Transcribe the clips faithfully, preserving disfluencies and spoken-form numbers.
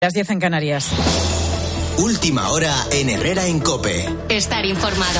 Las diez en Canarias. Última hora en Herrera en COPE. Estar informado.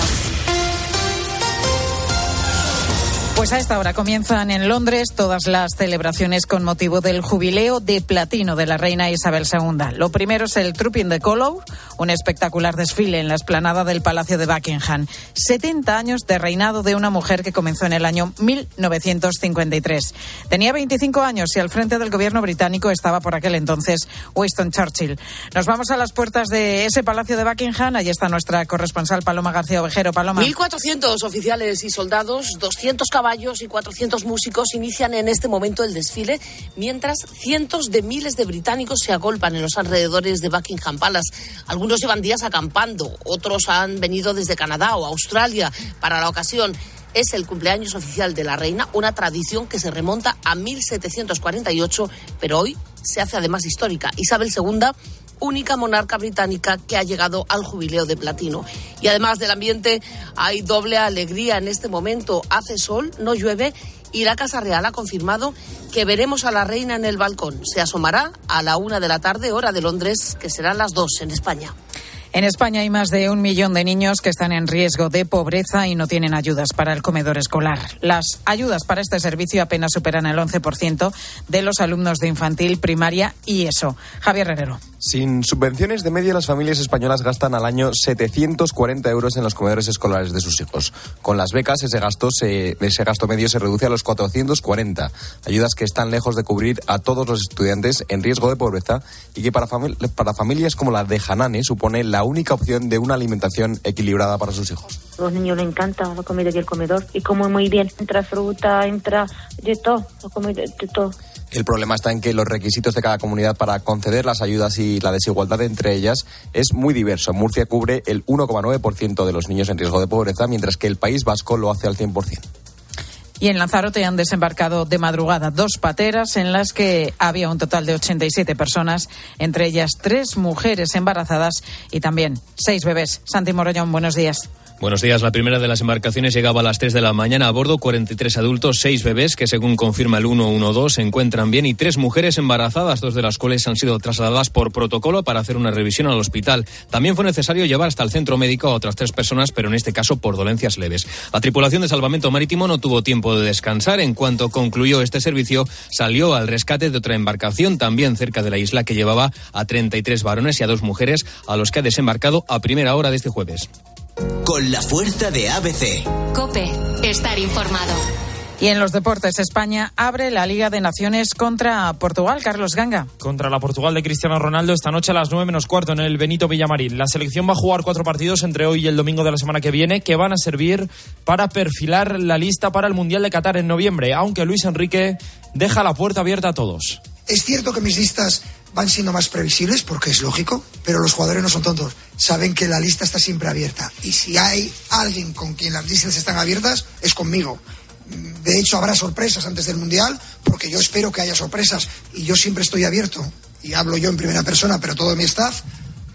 Pues a esta hora comienzan en Londres todas las celebraciones con motivo del jubileo de platino de la reina Isabel segunda. Lo primero es el Trooping the Colour, un espectacular desfile en la explanada del Palacio de Buckingham. setenta años de reinado de una mujer que comenzó en el año mil novecientos cincuenta y tres. Tenía veinticinco años y al frente del gobierno británico estaba por aquel entonces Winston Churchill. Nos vamos a las puertas de ese Palacio de Buckingham. Allí está nuestra corresponsal Paloma García Ovejero. Paloma. mil cuatrocientos oficiales y soldados, doscientos caballos y cuatrocientos músicos inician en este momento el desfile, mientras cientos de miles de británicos se agolpan en los alrededores de Buckingham Palace. Algunos llevan días acampando, otros han venido desde Canadá o Australia para la ocasión. Es el cumpleaños oficial de la reina, una tradición que se remonta a mil setecientos cuarenta y ocho, pero hoy se hace además histórica. Isabel segunda, única monarca británica que ha llegado al jubileo de platino. Y además del ambiente, hay doble alegría en este momento. Hace sol, no llueve y la Casa Real ha confirmado que veremos a la reina en el balcón. Se asomará a la una de la tarde, hora de Londres, que serán las dos en España. En España hay más de un millón de niños que están en riesgo de pobreza y no tienen ayudas para el comedor escolar. Las ayudas para este servicio apenas superan el once por ciento de los alumnos de infantil, primaria y ESO. Javier Herrero. Sin subvenciones, de media las familias españolas gastan al año setecientos cuarenta euros en los comedores escolares de sus hijos. Con las becas, ese gasto, se, ese gasto medio se reduce a los cuatrocientos cuarenta. Ayudas que están lejos de cubrir a todos los estudiantes en riesgo de pobreza y que para, fami- para familias como la de Hanane supone la única opción de una alimentación equilibrada para sus hijos. A los niños les encanta la comida y el comedor y comen muy bien. Entra fruta, entra de todo, la comida de todo. El problema está en que los requisitos de cada comunidad para conceder las ayudas y la desigualdad entre ellas es muy diverso. Murcia cubre el uno coma nueve por ciento de los niños en riesgo de pobreza, mientras que el País Vasco lo hace al cien por ciento. Y en Lanzarote han desembarcado de madrugada dos pateras en las que había un total de ochenta y siete personas, entre ellas tres mujeres embarazadas y también seis bebés. Santi Morollón, buenos días. Buenos días. La primera de las embarcaciones llegaba a las tres de la mañana. A bordo cuarenta y tres adultos, seis bebés que, según confirma el ciento doce, se encuentran bien, y tres mujeres embarazadas, dos de las cuales han sido trasladadas por protocolo para hacer una revisión al hospital. También fue necesario llevar hasta el centro médico a otras tres personas, pero en este caso por dolencias leves. La tripulación de salvamento marítimo no tuvo tiempo de descansar. En cuanto concluyó este servicio, salió al rescate de otra embarcación también cerca de la isla que llevaba a treinta y tres varones y a dos mujeres, a los que ha desembarcado a primera hora de este jueves. Con la fuerza de A B C. COPE. Estar informado. Y en los deportes, España abre la Liga de Naciones contra Portugal. Carlos Ganga. Contra la Portugal de Cristiano Ronaldo esta noche a las nueve menos cuarto en el Benito Villamarín. La selección va a jugar cuatro partidos entre hoy y el domingo de la semana que viene, que van a servir para perfilar la lista para el Mundial de Qatar en noviembre, aunque Luis Enrique deja la puerta abierta a todos. Es cierto que mis listas van siendo más previsibles, porque es lógico, pero los jugadores no son tontos. Saben que la lista está siempre abierta. Y si hay alguien con quien las listas están abiertas, es conmigo. De hecho, habrá sorpresas antes del Mundial, porque yo espero que haya sorpresas. Y yo siempre estoy abierto, y hablo yo en primera persona, pero todo mi staff,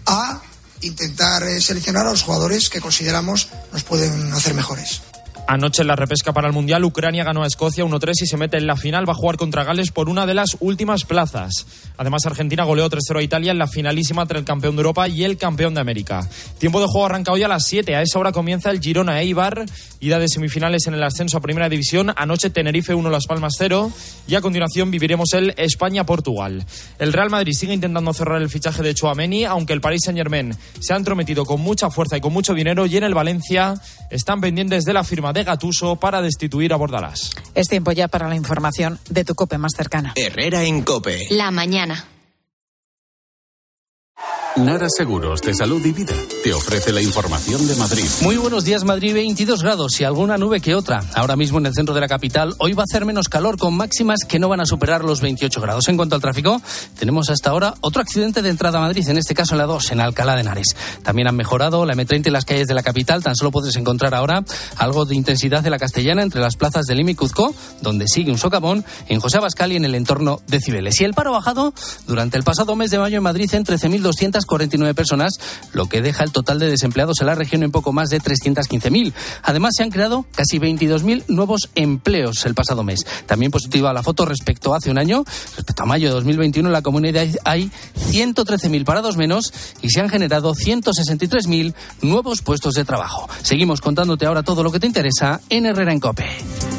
a intentar seleccionar a los jugadores que consideramos nos pueden hacer mejores. Anoche en la repesca para el Mundial, Ucrania ganó a Escocia uno tres y se mete en la final. Va a jugar contra Gales por una de las últimas plazas. Además, Argentina goleó tres cero a Italia en la finalísima entre el campeón de Europa y el campeón de América. Tiempo de juego arranca hoy a las siete. A esa hora comienza el Girona Eibar, ida de semifinales en el ascenso a Primera División. Anoche Tenerife uno, Las Palmas cero. Y a continuación viviremos el España-Portugal. El Real Madrid sigue intentando cerrar el fichaje de Tchouaméni, aunque el Paris Saint-Germain se ha entrometido con mucha fuerza y con mucho dinero. Y en el Valencia están pendientes de la firma de Gattuso para destituir a Bordalás. Es tiempo ya para la información de tu COPE más cercana. Herrera en COPE. La mañana. Nara Seguros de Salud y Vida te ofrece la información de Madrid. Muy buenos días, Madrid. veintidós grados y alguna nube que otra. Ahora mismo en el centro de la capital hoy va a hacer menos calor, con máximas que no van a superar los veintiocho grados. En cuanto al tráfico, tenemos hasta ahora otro accidente de entrada a Madrid, en este caso en la dos, en Alcalá de Henares. También han mejorado la eme treinta en las calles de la capital. Tan solo puedes encontrar ahora algo de intensidad de la Castellana entre las plazas de Lima y Cuzco, donde sigue un socavón, en José Abascal y en el entorno de Cibeles. Y el paro ha bajado durante el pasado mes de mayo en Madrid en trece mil doscientas cuarenta y nueve personas, lo que deja el total total de desempleados en la región en poco más de trescientos quince mil. Además, se han creado casi veintidós mil nuevos empleos el pasado mes. También positiva la foto respecto a hace un año. Respecto a mayo de dos mil veintiuno, en la comunidad hay ciento trece mil parados menos y se han generado ciento sesenta y tres mil nuevos puestos de trabajo. Seguimos contándote ahora todo lo que te interesa en Herrera en COPE.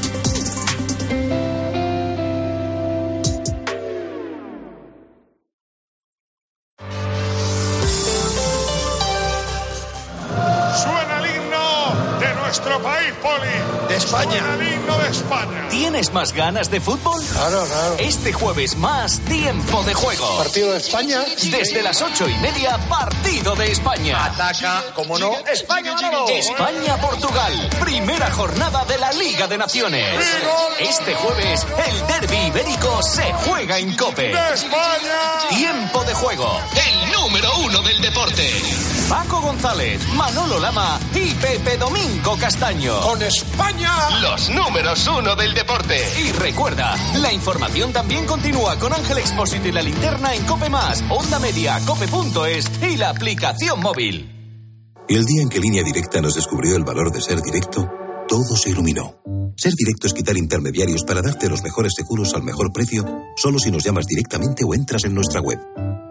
Nuestro país, Poli. De España. Suena el himno de España. ¿Tienes más ganas de fútbol? Claro, claro. Este jueves más tiempo de juego. Partido de España. Desde las ocho y media, partido de España. Ataca, como no, España ganado. España-Portugal. Primera jornada de la Liga de Naciones. Este jueves, el derbi ibérico se juega en COPE. ¡De España! Tiempo de juego. El número uno del deporte. Paco González, Manolo Lama y Pepe Domingo Castaño. Con España, los números uno del deporte. Y recuerda, la información también continúa con Ángel Expósito y la linterna en COPE más, Onda Media, cope punto es y la aplicación móvil. Y el día en que Línea Directa nos descubrió el valor de ser directo, todo se iluminó. Ser directo es quitar intermediarios para darte los mejores seguros al mejor precio, solo si nos llamas directamente o entras en nuestra web.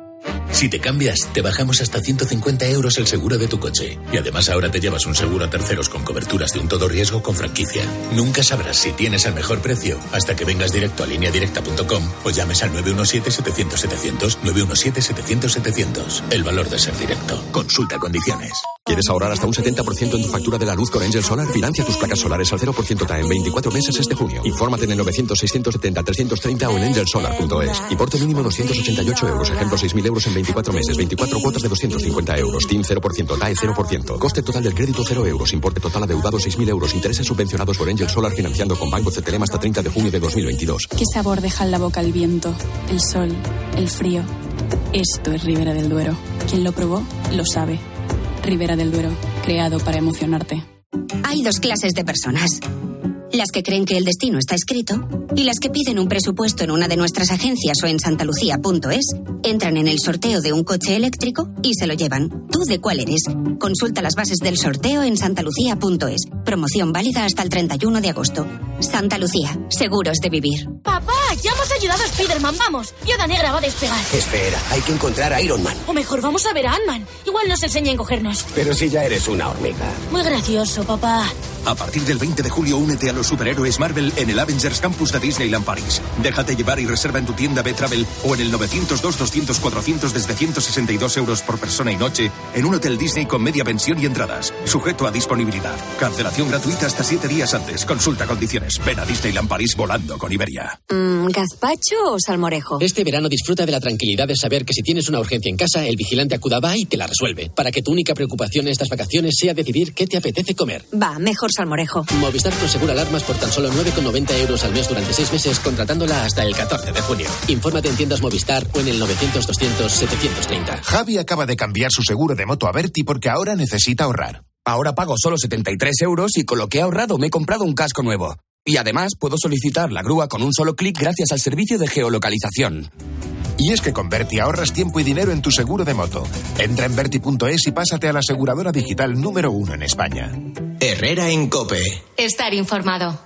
Si te cambias, te bajamos hasta ciento cincuenta euros el seguro de tu coche. Y además ahora te llevas un seguro a terceros con coberturas de un todo riesgo con franquicia. Nunca sabrás si tienes el mejor precio hasta que vengas directo a línea directa punto com o llames al nueve uno siete, setecientos, setecientos, nueve uno siete, setecientos, setecientos. El valor de ser directo. Consulta condiciones. ¿Quieres ahorrar hasta un setenta por ciento en tu factura de la luz con Angel Solar? Financia tus placas solares al cero por ciento T A E en veinticuatro meses este junio. Infórmate en el novecientos, seiscientos setenta, trescientos treinta o en angel solar punto es. Importe mínimo doscientos ochenta y ocho euros. Ejemplo, seis mil euros en veinticuatro meses. veinticuatro cuotas de doscientos cincuenta euros. T I N cero por ciento. T A E cero por ciento. Coste total del crédito cero euros. Importe total adeudado seis mil euros. Intereses subvencionados por Angel Solar financiando con Banco C T L M hasta treinta de junio de dos mil veintidós. ¿Qué sabor deja en la boca el viento, el sol, el frío? Esto es Ribera del Duero. Quien lo probó, lo sabe. Ribera del Duero, creado para emocionarte. Hay dos clases de personas. Las que creen que el destino está escrito y las que piden un presupuesto en una de nuestras agencias o en santalucía punto es, entran en el sorteo de un coche eléctrico y se lo llevan. ¿Tú de cuál eres? Consulta las bases del sorteo en santalucía punto es. Promoción válida hasta el treinta y uno de agosto. Santa Lucía, seguros de vivir. ¡Papá! ¡Ya hemos ayudado a Spiderman! ¡Vamos! Viuda Negra va a despegar. Espera, hay que encontrar a Iron Man. O mejor, vamos a ver a Ant-Man. Igual nos enseña a encogernos. Pero si ya eres una hormiga. Muy gracioso, papá. A partir del veinte de julio, únete a los superhéroes Marvel en el Avengers Campus de Disneyland París. Déjate llevar y reserva en tu tienda B-Travel o en el novecientos dos, doscientos, cuatrocientos desde ciento sesenta y dos euros por persona y noche en un hotel Disney con media pensión y entradas. Sujeto a disponibilidad. Cancelación gratuita hasta siete días antes. Consulta condiciones. Ven a Disneyland París volando con Iberia. Mm, ¿Gazpacho o salmorejo? Este verano disfruta de la tranquilidad de saber que si tienes una urgencia en casa, el vigilante Acudaba y te la resuelve. Para que tu única preocupación en estas vacaciones sea decidir qué te apetece comer. Va, mejor salmorejo. Movistar Prosegura Alarmas por tan solo nueve con noventa euros al mes durante seis meses, contratándola hasta el catorce de junio. Infórmate en tiendas Movistar o en el novecientos, doscientos, setecientos treinta. Javi acaba de cambiar su seguro de moto a Berti porque ahora necesita ahorrar. Ahora pago solo setenta y tres euros y con lo que he ahorrado me he comprado un casco nuevo. Y además puedo solicitar la grúa con un solo clic gracias al servicio de geolocalización. Y es que con Berti ahorras tiempo y dinero en tu seguro de moto. Entra en berti punto es y pásate a la aseguradora digital número uno en España. Herrera en COPE. Estar informado.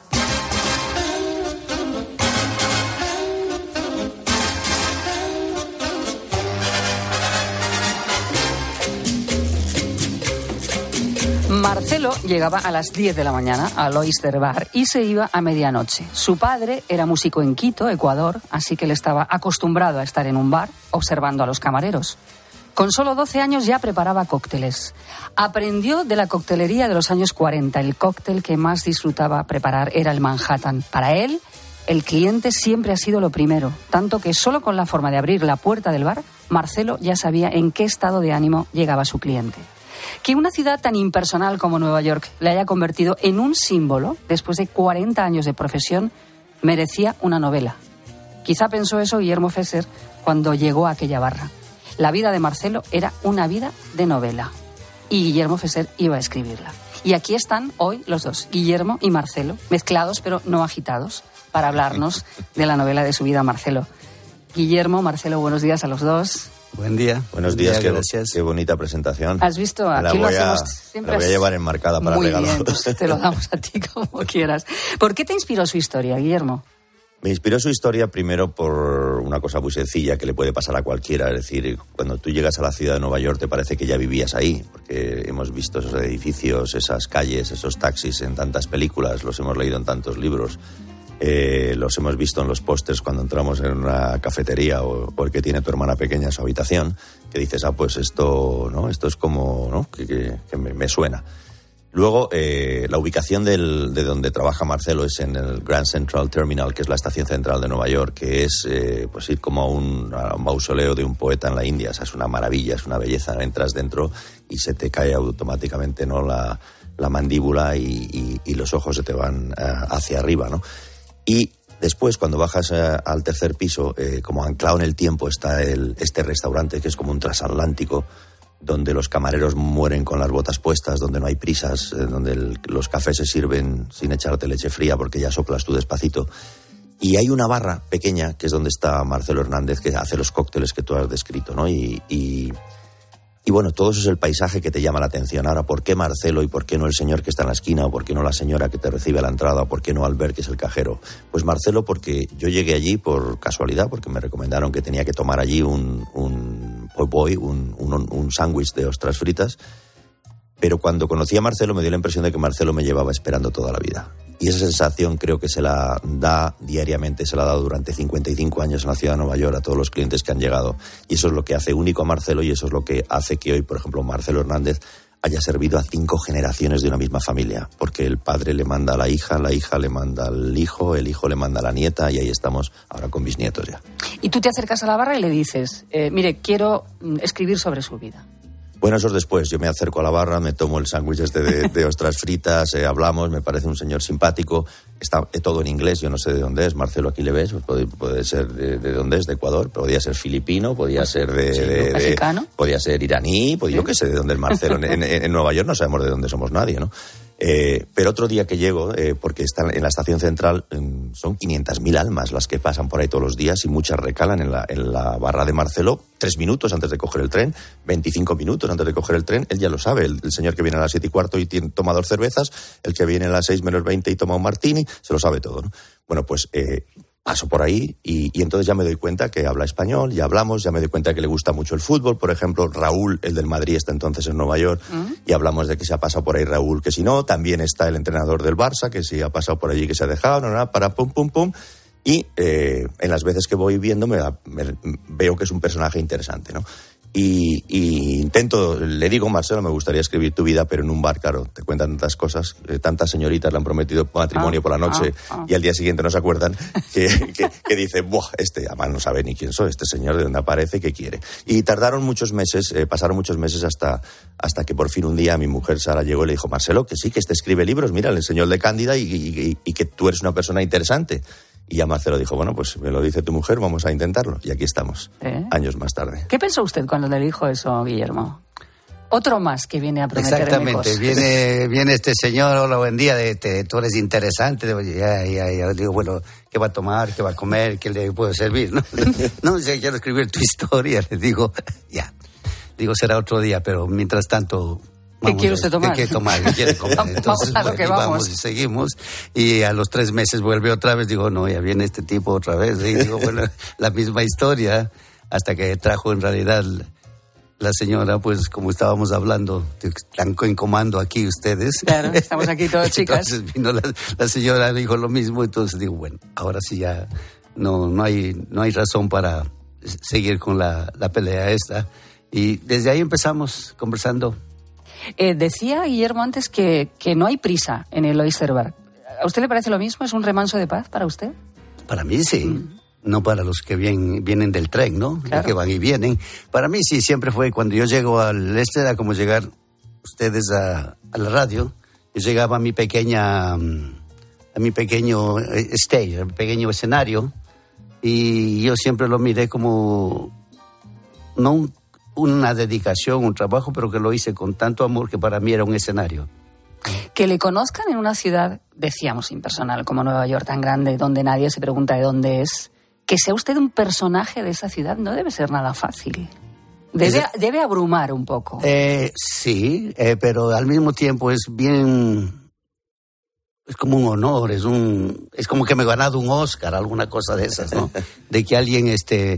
Marcelo llegaba a las diez de la mañana al Oyster Bar y se iba a medianoche. Su padre era músico en Quito, Ecuador, así que él estaba acostumbrado a estar en un bar observando a los camareros. Con solo doce años ya preparaba cócteles. Aprendió de la coctelería de los años cuarenta. El cóctel que más disfrutaba preparar era el Manhattan. Para él, el cliente siempre ha sido lo primero, tanto que solo con la forma de abrir la puerta del bar, Marcelo ya sabía en qué estado de ánimo llegaba su cliente. Que una ciudad tan impersonal como Nueva York le haya convertido en un símbolo después de cuarenta años de profesión merecía una novela. Quizá pensó eso Guillermo Fesser cuando llegó a aquella barra. La vida de Marcelo era una vida de novela y Guillermo Fesser iba a escribirla. Y aquí están hoy los dos, Guillermo y Marcelo, mezclados pero no agitados, para hablarnos de la novela de su vida, Marcelo. Guillermo, Marcelo, buenos días a los dos. Buen día. Buenos días, Buen día, qué, gracias. Qué bonita presentación. ¿Has visto? Aquí la lo voy a, hacemos siempre. La voy a llevar enmarcada para Muy regalos. bien, pues te lo damos a ti como quieras. ¿Por qué te inspiró su historia, Guillermo? Me inspiró su historia primero por una cosa muy sencilla que le puede pasar a cualquiera. Es decir, cuando tú llegas a la ciudad de Nueva York te parece que ya vivías ahí, porque hemos visto esos edificios, esas calles, esos taxis en tantas películas, los hemos leído en tantos libros. Eh, los hemos visto en los pósters cuando entramos en una cafetería o, o el que tiene tu hermana pequeña en su habitación, que dices, ah, pues esto, ¿no? Esto es como, ¿no? Que, que, que me, me suena. Luego, eh, la ubicación del, de donde trabaja Marcelo es en el Grand Central Terminal, que es la estación central de Nueva York, que es eh, pues ir como a un, a un mausoleo de un poeta en la India. O sea, es una maravilla, es una belleza. Entras dentro y se te cae automáticamente, ¿no?, la, la mandíbula y, y, y los ojos se te van eh, hacia arriba, ¿no? Y después, cuando bajas eh, al tercer piso, eh, como anclado en el tiempo, está el, este restaurante que es como un transatlántico, donde los camareros mueren con las botas puestas, donde no hay prisas, eh, donde el, los cafés se sirven sin echarte leche fría porque ya soplas tú despacito. Y hay una barra pequeña, que es donde está Marcelo Hernández, que hace los cócteles que tú has descrito, ¿no? Y, y, y bueno, todo eso es el paisaje que te llama la atención. Ahora, ¿por qué Marcelo y por qué no el señor que está en la esquina? ¿O por qué no la señora que te recibe a la entrada? ¿O por qué no Albert, que es el cajero? Pues Marcelo, porque yo llegué allí por casualidad, porque me recomendaron que tenía que tomar allí un... un Boy, un, un, un sándwich de ostras fritas, pero cuando conocí a Marcelo me dio la impresión de que Marcelo me llevaba esperando toda la vida. Y esa sensación creo que se la da diariamente, se la ha dado durante cincuenta y cinco años en la ciudad de Nueva York a todos los clientes que han llegado. Y eso es lo que hace único a Marcelo y eso es lo que hace que hoy, por ejemplo, Marcelo Hernández haya servido a cinco generaciones de una misma familia, porque el padre le manda a la hija, la hija le manda al hijo, el hijo le manda a la nieta y ahí estamos ahora con bisnietos ya. Y tú te acercas a la barra y le dices, eh, mire, quiero escribir sobre su vida. Bueno, eso es después. Yo me acerco a la barra, me tomo el sándwich este de, de ostras fritas, eh, hablamos, me parece un señor simpático. Está eh, todo en inglés, yo no sé de dónde es. Marcelo, aquí le ves, pues puede, puede ser de, de dónde es, de Ecuador, podría ser filipino, podría ser de... Sí, de, mexicano. De, podría ser iraní, pues, ¿sí? Yo qué sé de dónde es Marcelo. En, en, en Nueva York no sabemos de dónde somos nadie, ¿no? Eh, pero otro día que llego, eh, porque está en la estación central, eh, son quinientas mil almas las que pasan por ahí todos los días y muchas recalan en la, en la barra de Marcelo tres minutos antes de coger el tren, veinticinco minutos antes de coger el tren. Él ya lo sabe, el, el señor que viene a las siete y cuarto y tiene, toma dos cervezas, el que viene a las seis menos veinte y toma un martini, se lo sabe todo, ¿no? Bueno, pues... Eh, paso por ahí y, y entonces ya me doy cuenta que habla español, ya hablamos, ya me doy cuenta que le gusta mucho el fútbol. Por ejemplo, Raúl, el del Madrid, está entonces en Nueva York uh-huh. y hablamos de que se ha pasado por ahí Raúl, que si no, también está el entrenador del Barça, que si ha pasado por allí, que se ha dejado, no, no, para pum, pum, pum. Y eh, en las veces que voy viendo me, me, veo que es un personaje interesante, ¿no? Y, y intento, le digo, Marcelo, me gustaría escribir tu vida, pero en un bar, claro, te cuentan tantas cosas, eh, tantas señoritas le han prometido matrimonio ah, por la noche ah, ah. y al día siguiente no se acuerdan, que, que, que dice, buah, este además no sabe ni quién soy, este señor de dónde aparece, qué quiere. Y tardaron muchos meses, eh, pasaron muchos meses hasta, hasta que por fin un día mi mujer Sara llegó y le dijo, Marcelo, que sí, que este escribe libros, mira, le enseñó el de Cándida y, y, y, y que tú eres una persona interesante. Y ya Marcelo dijo, bueno, pues me lo dice tu mujer, vamos a intentarlo. Y aquí estamos, ¿Eh? años más tarde. ¿Qué pensó usted cuando le dijo eso, Guillermo? Otro más que viene a prometerme Exactamente, cosas. viene, viene este señor, hola, buen día, de, de, tú eres interesante. Ya, ya, ya, digo, bueno, ¿qué va a tomar? ¿Qué va a comer? ¿Qué le puedo servir? No, no sé, quiero escribir tu historia. Le digo, ya, digo, será otro día, pero mientras tanto... ¿Qué quiere usted tomar? ¿Qué quiere tomar? ¿Qué quiere comer? Entonces, vamos a lo que vamos. vamos y seguimos. Y a los tres meses vuelve otra vez. Digo, no, ya viene este tipo otra vez. Y digo, bueno, la misma historia. Hasta que trajo en realidad la señora, pues como estábamos hablando, están en comando aquí ustedes. Claro, estamos aquí todas chicas. Entonces vino la, la señora, dijo lo mismo. Entonces digo, bueno, ahora sí ya no, no, hay, no hay razón para seguir con la, la pelea esta. Y desde ahí empezamos conversando. Eh, decía Guillermo antes que, que no hay prisa en el Oyster Bar. ¿A usted le parece lo mismo? ¿Es un remanso de paz para usted? Para mí sí. Mm. No para los que vienen, vienen del tren, ¿no? Claro. Los que van y vienen. Para mí sí, siempre fue cuando yo llego al este, era como llegar ustedes a, a la radio. Yo llegaba a mi pequeña, a mi pequeño stage, a mi pequeño escenario. Y yo siempre lo miré como, no un una dedicación, un trabajo, pero que lo hice con tanto amor que para mí era un escenario. Que le conozcan en una ciudad, decíamos, impersonal como Nueva York, tan grande, donde nadie se pregunta de dónde es, que sea usted un personaje de esa ciudad no debe ser nada fácil. Debe, es, debe abrumar un poco. Eh, sí, eh, pero al mismo tiempo es bien... Es como un honor, es un es como que me he ganado un Oscar, alguna cosa de esas, ¿no? De que alguien este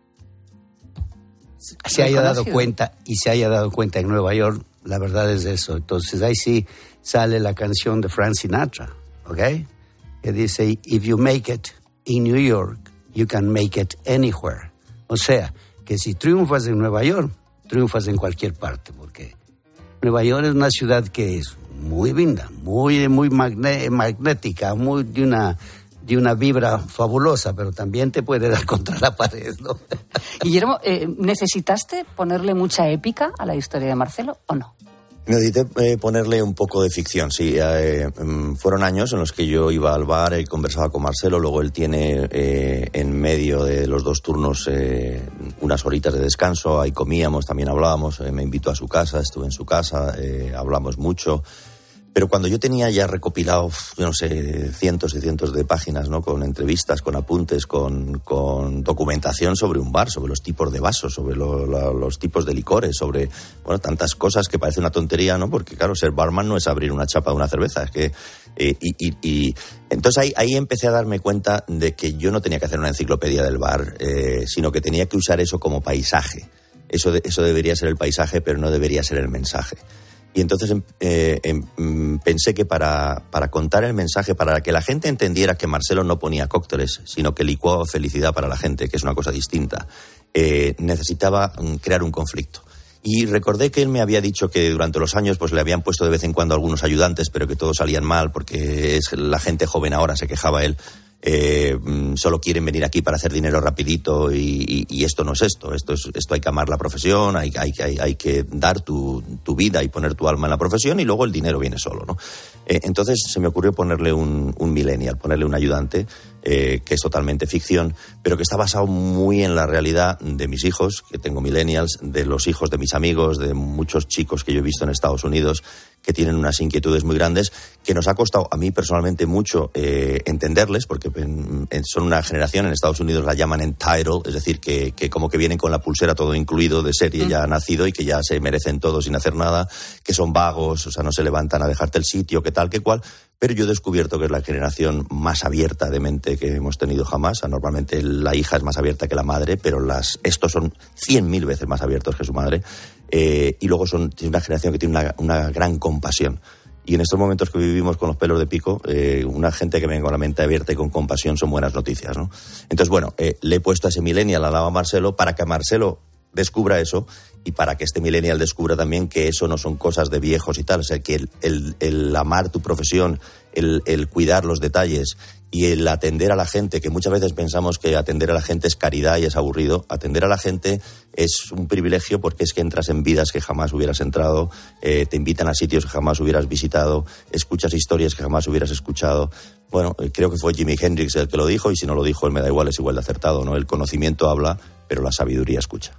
se haya dado cuenta y se haya dado cuenta en Nueva York, la verdad es eso. Entonces ahí sí sale la canción de Frank Sinatra, ¿ok? Que dice, if you make it in New York, you can make it anywhere. O sea, que si triunfas en Nueva York, triunfas en cualquier parte, porque Nueva York es una ciudad que es muy linda, muy, muy magne- magnética, muy de una, de una vibra fabulosa, pero también te puede dar contra la pared, ¿no? Guillermo, eh, ¿necesitaste ponerle mucha épica a la historia de Marcelo o no? Necesité eh, ponerle un poco de ficción, sí. Eh, mm, fueron años en los que yo iba al bar y conversaba con Marcelo, luego él tiene eh, en medio de los dos turnos eh, unas horitas de descanso, ahí comíamos, también hablábamos, eh, me invitó a su casa, estuve en su casa, eh, hablamos mucho. Pero cuando yo tenía ya recopilado, yo no sé, cientos y cientos de páginas, ¿no? Con entrevistas, con apuntes, con, con documentación sobre un bar, sobre los tipos de vasos, sobre lo, la, los tipos de licores, sobre, bueno, tantas cosas que parece una tontería, ¿no? Porque, claro, ser barman no es abrir una chapa de una cerveza, es que... Eh, y, y, y entonces ahí, ahí empecé a darme cuenta de que yo no tenía que hacer una enciclopedia del bar, eh, sino que tenía que usar eso como paisaje. Eso, de, eso debería ser el paisaje, pero no debería ser el mensaje. Y entonces eh, eh, pensé que para, para contar el mensaje, para que la gente entendiera que Marcelo no ponía cócteles, sino que licuaba felicidad para la gente, que es una cosa distinta, eh, necesitaba crear un conflicto. Y recordé que él me había dicho que durante los años pues le habían puesto de vez en cuando algunos ayudantes, pero que todos salían mal, porque es la gente joven ahora, se quejaba él. Eh, solo quieren venir aquí para hacer dinero rapidito y, y, y esto no es esto. Esto es esto hay que amar la profesión, hay, hay, hay, hay que dar tu, tu vida y poner tu alma en la profesión y luego el dinero viene solo, ¿no? Eh, entonces se me ocurrió ponerle un, un millennial, ponerle un ayudante eh, que es totalmente ficción, pero que está basado muy en la realidad de mis hijos, que tengo millennials, de los hijos de mis amigos, de muchos chicos que yo he visto en Estados Unidos, que tienen unas inquietudes muy grandes, que nos ha costado a mí personalmente mucho eh, entenderles, porque en, en, son una generación, en Estados Unidos la llaman entitled, es decir, que, que como que vienen con la pulsera todo incluido de serie, mm. ya nacido, y que ya se merecen todo sin hacer nada, que son vagos, o sea, no se levantan a dejarte el sitio, que tal, que cual. Pero yo he descubierto que es la generación más abierta de mente que hemos tenido jamás. O sea, normalmente la hija es más abierta que la madre, pero las, estos son cien mil veces más abiertos que su madre. Eh, y luego son tiene una generación que tiene una, una gran compasión. Y en estos momentos que vivimos con los pelos de pico, eh, una gente que venga con la mente abierta y con compasión son buenas noticias, ¿no? Entonces, bueno, eh, le he puesto a ese millennial al lado a Marcelo para que Marcelo descubra eso y para que este millennial descubra también que eso no son cosas de viejos y tal. O sea, que el, el, el amar tu profesión, el, el cuidar los detalles y el atender a la gente, que muchas veces pensamos que atender a la gente es caridad y es aburrido. Atender a la gente es un privilegio porque es que entras en vidas que jamás hubieras entrado, eh, te invitan a sitios que jamás hubieras visitado, escuchas historias que jamás hubieras escuchado. Bueno, creo que fue Jimi Hendrix el que lo dijo, y si no lo dijo, él me da igual, es igual de acertado, ¿no? El conocimiento habla, pero la sabiduría escucha.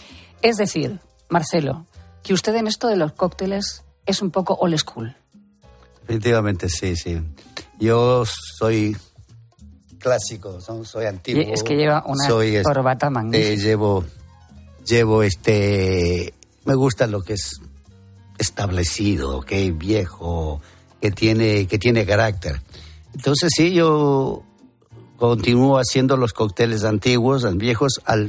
Es decir, Marcelo, que usted en esto de los cócteles es un poco old school. Definitivamente sí, sí. Yo soy clásico, soy antiguo. Y es que lleva una soy, corbata magnífica. Eh, llevo, llevo este... Me gusta lo que es establecido, que es viejo, que tiene, que tiene carácter. Entonces sí, yo continúo haciendo los cócteles antiguos, viejos, al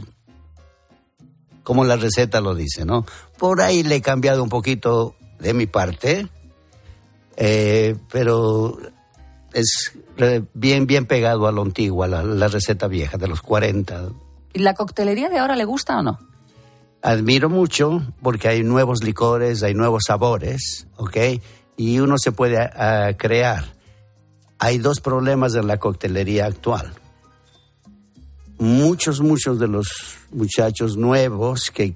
como la receta lo dice, ¿no? Por ahí le he cambiado un poquito de mi parte, eh, pero es bien, bien pegado a lo antiguo, a la, la receta vieja de los cuarenta. ¿Y la coctelería de ahora le gusta o no? Admiro mucho porque hay nuevos licores, hay nuevos sabores, ¿ok? Y uno se puede uh, crear. Hay dos problemas en la coctelería actual. Muchos, muchos de los muchachos nuevos que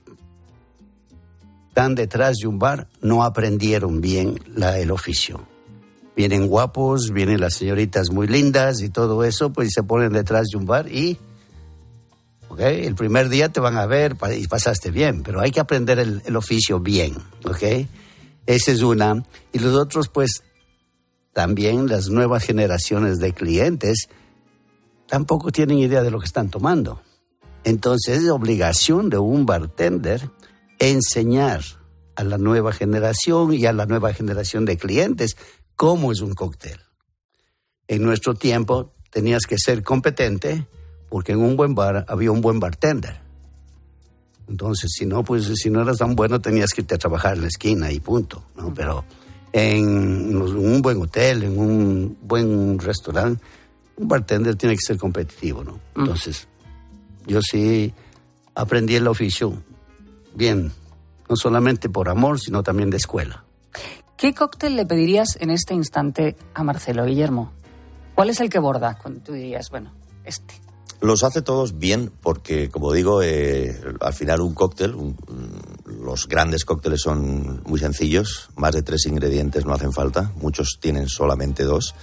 están detrás de un bar no aprendieron bien la, el oficio. Vienen guapos, vienen las señoritas muy lindas y todo eso, pues se ponen detrás de un bar y okay, el primer día te van a ver y pasaste bien, pero hay que aprender el, el oficio bien, ¿ok? Esa es una. Y los otros, pues, también las nuevas generaciones de clientes tampoco tienen idea de lo que están tomando. Entonces es obligación de un bartender enseñar a la nueva generación y a la nueva generación de clientes cómo es un cóctel. En nuestro tiempo tenías que ser competente porque en un buen bar había un buen bartender. Entonces, si no, pues si no eras tan bueno tenías que irte a trabajar en la esquina y punto, ¿no? Pero en un buen hotel, en un buen restaurante, un bartender tiene que ser competitivo, ¿no? Entonces, yo sí aprendí el oficio bien, no solamente por amor, sino también de escuela. ¿Qué cóctel le pedirías en este instante a Marcelo, Guillermo? ¿Cuál es el que borda cuando tú dirías, bueno, este? Los hace todos bien porque, como digo, eh, al final un cóctel, un, los grandes cócteles son muy sencillos, más de tres ingredientes no hacen falta, muchos tienen solamente dos,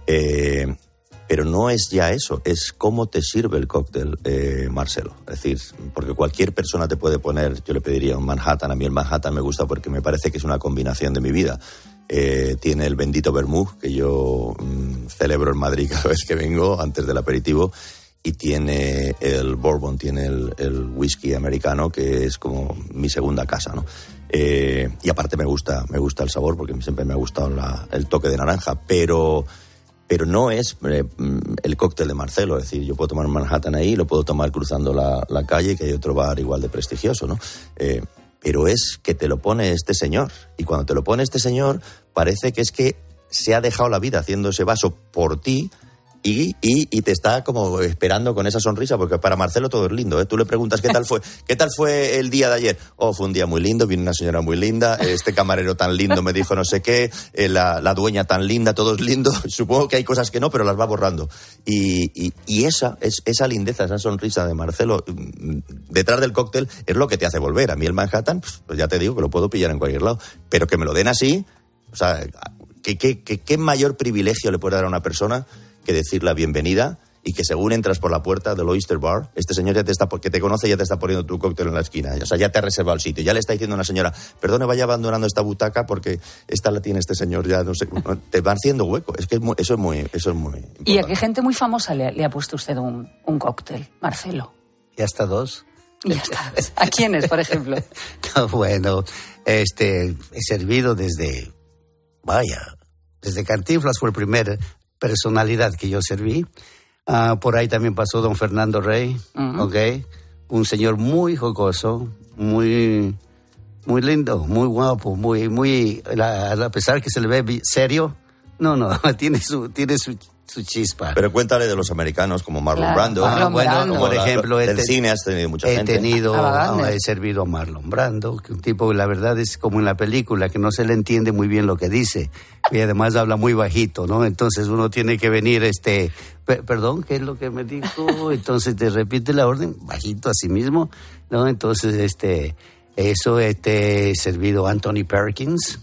eh, pero no es ya eso, es cómo te sirve el cóctel, eh, Marcelo. Es decir, porque cualquier persona te puede poner, yo le pediría un Manhattan, a mí el Manhattan me gusta porque me parece que es una combinación de mi vida. Eh, tiene el bendito vermouth, que yo mmm, celebro en Madrid cada vez que vengo, antes del aperitivo, y tiene el bourbon, tiene el, el whisky americano, que es como mi segunda casa, ¿no? Eh, y aparte me gusta, me gusta el sabor, porque siempre me ha gustado la, el toque de naranja, pero... Pero no es eh, el cóctel de Marcelo, es decir, yo puedo tomar un Manhattan ahí, lo puedo tomar cruzando la, la calle, que hay otro bar igual de prestigioso, ¿no? Eh, pero es que te lo pone este señor, y cuando te lo pone este señor, parece que es que se ha dejado la vida haciendo ese vaso por ti, y, y, y te está como esperando con esa sonrisa, porque para Marcelo todo es lindo, ¿eh? Tú le preguntas qué tal fue qué tal fue el día de ayer. Oh, fue un día muy lindo, vino una señora muy linda, este camarero tan lindo me dijo no sé qué, eh, la, la dueña tan linda, todo es lindo. Supongo que hay cosas que no, pero las va borrando. Y, y, y esa, es, esa lindeza, esa sonrisa de Marcelo detrás del cóctel es lo que te hace volver. A mí el Manhattan, pues ya te digo que lo puedo pillar en cualquier lado, pero que me lo den así, o sea, ¿qué, qué, qué, qué mayor privilegio le puede dar a una persona que decir la bienvenida y que según entras por la puerta del Oyster Bar, este señor ya te está, porque te conoce, ya te está poniendo tu cóctel en la esquina, o sea, ya te ha reservado el sitio, ya le está diciendo a una señora, perdone, vaya abandonando esta butaca porque esta la tiene este señor, ya no sé, te van haciendo hueco, es que es muy, eso es muy, eso es muy importante. ¿Y a qué gente muy famosa le, le ha puesto usted un, un cóctel, Marcelo? Y hasta dos. Y ya está. ¿A quiénes, por ejemplo? No, bueno, este, he servido desde, vaya, desde Cantinflas fue el primer personalidad que yo serví. Uh, por ahí también pasó don Fernando Rey, uh-huh. ¿ok? Un señor muy jocoso, muy, muy lindo, muy guapo, muy, muy, a, a pesar que se le ve serio, no, no, tiene su, tiene su, su chispa. Pero cuéntale de los americanos como Marlon claro. Brando. Ah, Marlon bueno, Brando. por ejemplo, del te, cine has tenido mucha he gente. Tenido, ah, he servido a Marlon Brando, que un tipo, la verdad es como en la película, que no se le entiende muy bien lo que dice, y además habla muy bajito, ¿no? Entonces uno tiene que venir, este, per, perdón, ¿qué es lo que me dijo? Entonces te repite la orden, bajito a sí mismo, ¿no? Entonces, este, eso, este, he servido a Anthony Perkins,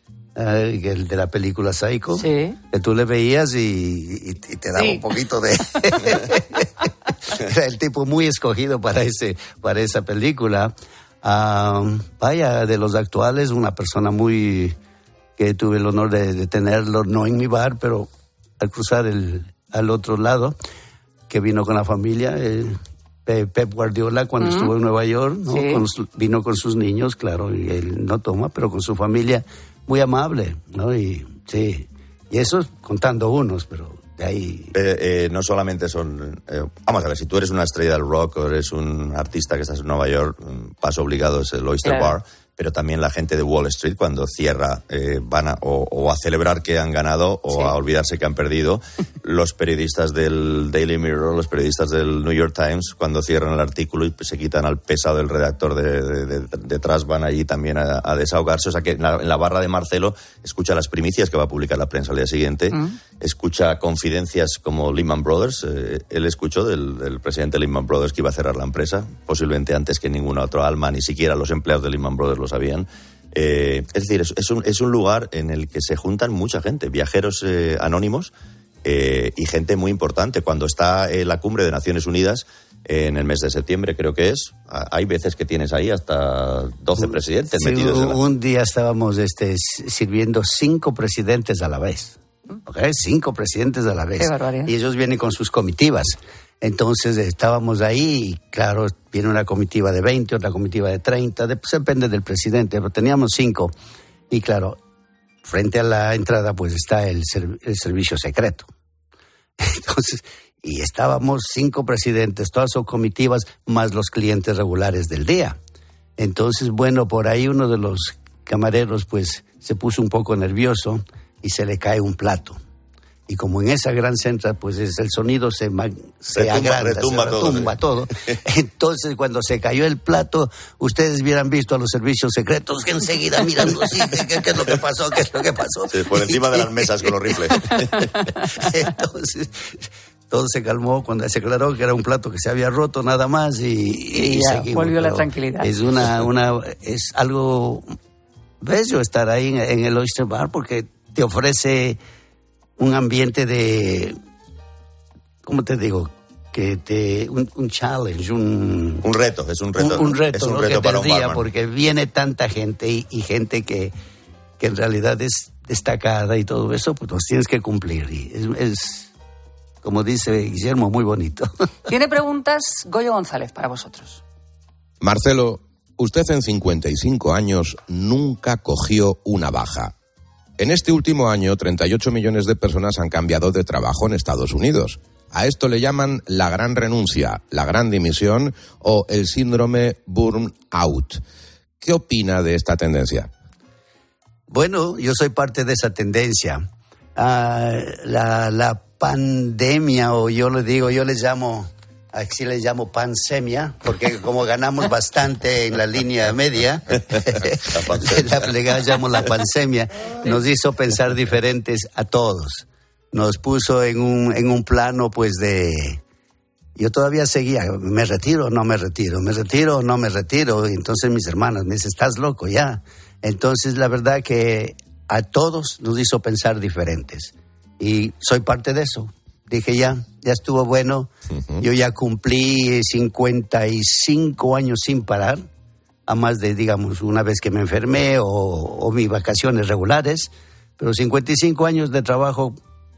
Uh, el de la película Psycho, sí. que tú le veías y, y, y te daba sí. un poquito de... Era el tipo muy escogido para, ese, para esa película. Uh, vaya, de los actuales, una persona muy... que tuve el honor de, de tenerlo, no en mi bar, pero al cruzar el, al otro lado, que vino con la familia, eh, Pep Guardiola, cuando uh-huh. estuvo en Nueva York, ¿no? Sí. Con su, vino con sus niños, claro, y él no toma, pero con su familia... muy amable, ¿no? Y sí, y eso contando unos, pero de ahí... Eh, eh, no solamente son... Eh, vamos a ver, si tú eres una estrella del rock o eres un artista que estás en Nueva York, paso obligado es el Oyster claro. Bar, pero también la gente de Wall Street cuando cierra eh, van a, o, o a celebrar que han ganado o sí. a olvidarse que han perdido. Los periodistas del Daily Mirror, los periodistas del New York Times, cuando cierran el artículo y se quitan al pesado del redactor de, de, de, detrás, van allí también a, a desahogarse. O sea que en la, en la barra de Marcelo escucha las primicias que va a publicar la prensa al día siguiente, mm. escucha confidencias como Lehman Brothers. Eh, él escuchó del, del presidente de Lehman Brothers que iba a cerrar la empresa, posiblemente antes que ninguna otra alma, ni siquiera los empleados de Lehman Brothers lo sabían. Eh, es decir, es, es, un, es un lugar en el que se juntan mucha gente, viajeros eh, anónimos eh, y gente muy importante. Cuando está en la cumbre de Naciones Unidas, eh, en el mes de septiembre creo que es, hay veces que tienes ahí hasta doce presidentes sí, metidos. Un, en la... un día estábamos este, sirviendo cinco presidentes a la vez. ¿okay? Cinco presidentes a la vez. Qué barbaridad. Y ellos vienen con sus comitivas. Entonces estábamos ahí y claro, viene una comitiva de veinte, otra comitiva de treinta, de, pues, depende del presidente, pero teníamos cinco. Y claro, frente a la entrada pues está el, ser, el servicio secreto. Entonces, y estábamos cinco presidentes, todas son comitivas, más los clientes regulares del día. Entonces, bueno, por ahí uno de los camareros pues se puso un poco nervioso y se le cae un plato. Y como en esa gran centra, pues es, el sonido se, se retumba, agranda, retumba se retumba todo. todo. Entonces, cuando se cayó el plato, ustedes hubieran visto a los servicios secretos que enseguida mirando, sí, ¿qué, qué es lo que pasó? ¿Qué es lo que pasó? Sí, por encima de las mesas con los rifles. Entonces, todo se calmó cuando se aclaró que era un plato que se había roto nada más y, y, y ya, seguimos, volvió la tranquilidad. Es, una, una, es algo bello estar ahí en, en el Oyster Bar porque te ofrece un ambiente de, ¿cómo te digo? Que te, un, un challenge, un... Un reto, es un reto. Un, un reto, es un ¿no? reto que para te día, un barman. porque viene tanta gente y, y gente que, que en realidad es destacada y todo eso, pues los tienes que cumplir. Y es, es, como dice Guillermo, muy bonito. Tiene preguntas Goyo González para vosotros. Marcelo, usted en cincuenta y cinco años nunca cogió una baja. En este último año, treinta y ocho millones de personas han cambiado de trabajo en Estados Unidos. A esto le llaman la gran renuncia, la gran dimisión o el síndrome burnout. ¿Qué opina de esta tendencia? Bueno, yo soy parte de esa tendencia. Uh, la, la pandemia, o yo le digo, yo les llamo, así les llamo pansemia, porque como ganamos bastante en la línea media, la plegada llamo la pansemia, nos hizo pensar diferentes a todos. Nos puso en un, en un plano pues de... Yo todavía seguía, me retiro o no me retiro, me retiro o no me retiro. Y entonces mis hermanos me dicen, estás loco ya. Entonces la verdad que a todos nos hizo pensar diferentes. Y soy parte de eso. Dije ya, ya estuvo bueno. Uh-huh. Yo ya cumplí cincuenta y cinco años sin parar. A más de, digamos, una vez que me enfermé o, o mis vacaciones regulares. Pero cincuenta y cinco años de trabajo...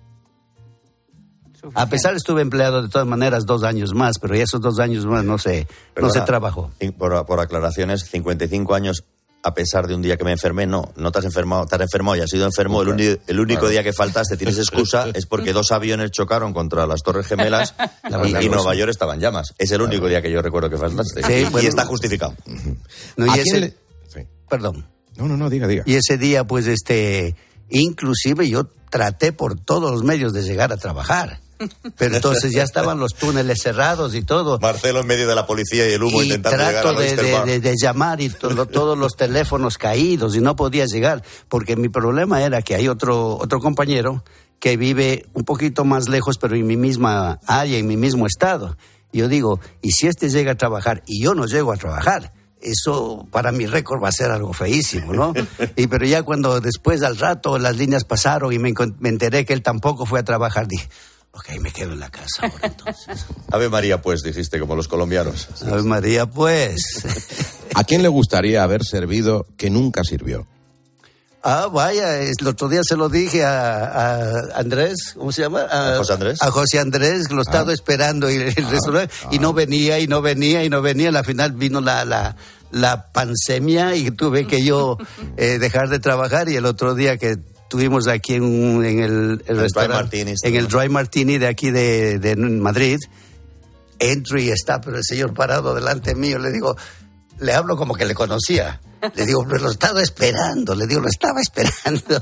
A pesar estuve empleado de todas maneras dos años más, pero esos dos años más no se, no se trabajó. Por, por aclaraciones, cincuenta y cinco años, a pesar de un día que me enfermé, no, no te has enfermado, te has enfermado y has sido enfermo. El, uni, el único claro. día que faltaste, tienes excusa, es porque dos aviones chocaron contra las Torres Gemelas y, y Nueva York estaba en llamas. Es el único día que yo recuerdo que faltaste. Sí, y, bueno, y está justificado. No, y ese, le... sí. Perdón. No, no, no, diga, diga. Y ese día, pues, este, inclusive yo traté por todos los medios de llegar a trabajar. Pero entonces ya estaban los túneles cerrados y todo. Marcelo en medio de la policía y el humo y intentando llegar al Oyster Bar. De, de, de llamar y to, todos los teléfonos caídos y no podía llegar. Porque mi problema era que hay otro, otro compañero que vive un poquito más lejos, pero en mi misma área, en mi mismo estado. Y yo digo, ¿y si este llega a trabajar y yo no llego a trabajar? Eso para mi récord va a ser algo feísimo, ¿no? Y pero ya cuando después al rato las líneas pasaron y me, me enteré que él tampoco fue a trabajar, dije... Ok, me quedo en la casa ahora entonces. Ave María, pues, dijiste, como los colombianos. Ave María, pues. ¿A quién le gustaría haber servido que nunca sirvió? Ah, vaya, el otro día se lo dije a, a Andrés, ¿cómo se llama? A, ¿A José Andrés? A José Andrés, que lo he estado ah. esperando y, ah, ah. y no venía, y no venía, y no venía. Al final vino la, la, la pandemia y tuve que yo eh, dejar de trabajar y el otro día que... Estuvimos aquí en, en el, el, el restaurante, en el Dry Martini de aquí de, de Madrid. Entro y está, pero el señor parado delante mío, le digo, le hablo como que le conocía. Le digo, pero lo estaba esperando, le digo, lo estaba esperando.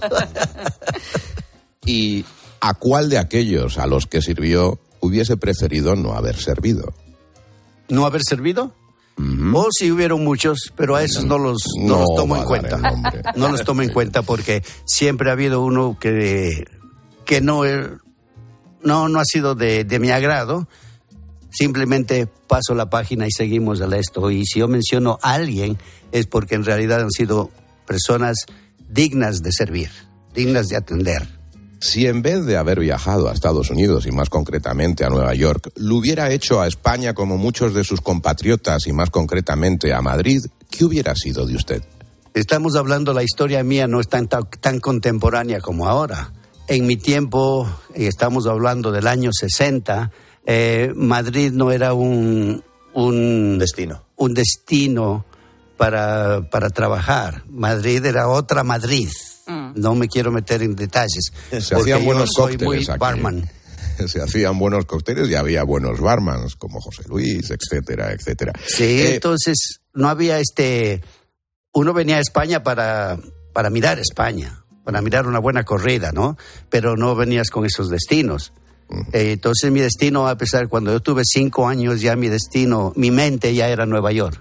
¿Y a cuál de aquellos a los que sirvió hubiese preferido no haber servido? ¿No haber servido? Uh-huh. O si hubieron muchos, pero a esos no los, no no los tomo en cuenta. No los tomo en cuenta porque siempre ha habido uno que, que no, no, no ha sido de, de mi agrado. Simplemente paso la página y seguimos al esto. Y si yo menciono a alguien es porque en realidad han sido personas dignas de servir, dignas de atender. Si en vez de haber viajado a Estados Unidos y más concretamente a Nueva York, lo hubiera hecho a España como muchos de sus compatriotas y más concretamente a Madrid, ¿qué hubiera sido de usted? Estamos hablando, la historia mía no es tan, tan, tan contemporánea como ahora. en mi tiempo, y estamos hablando del año sesenta, eh, Madrid no era un, un destino, un destino para, para trabajar. Madrid era otra Madrid. Mm. No me quiero meter en detalles. Se hacían buenos soy cócteles muy aquí. barman. Se hacían buenos cócteles y había buenos barmans como José Luis, etcétera, etcétera. Sí, eh, entonces no había este... Uno venía a España para, para mirar España, para mirar una buena corrida, ¿no? Pero no venías con esos destinos. Uh-huh. Eh, entonces mi destino, a pesar, cuando yo tuve cinco años, ya mi destino, mi mente ya era Nueva York.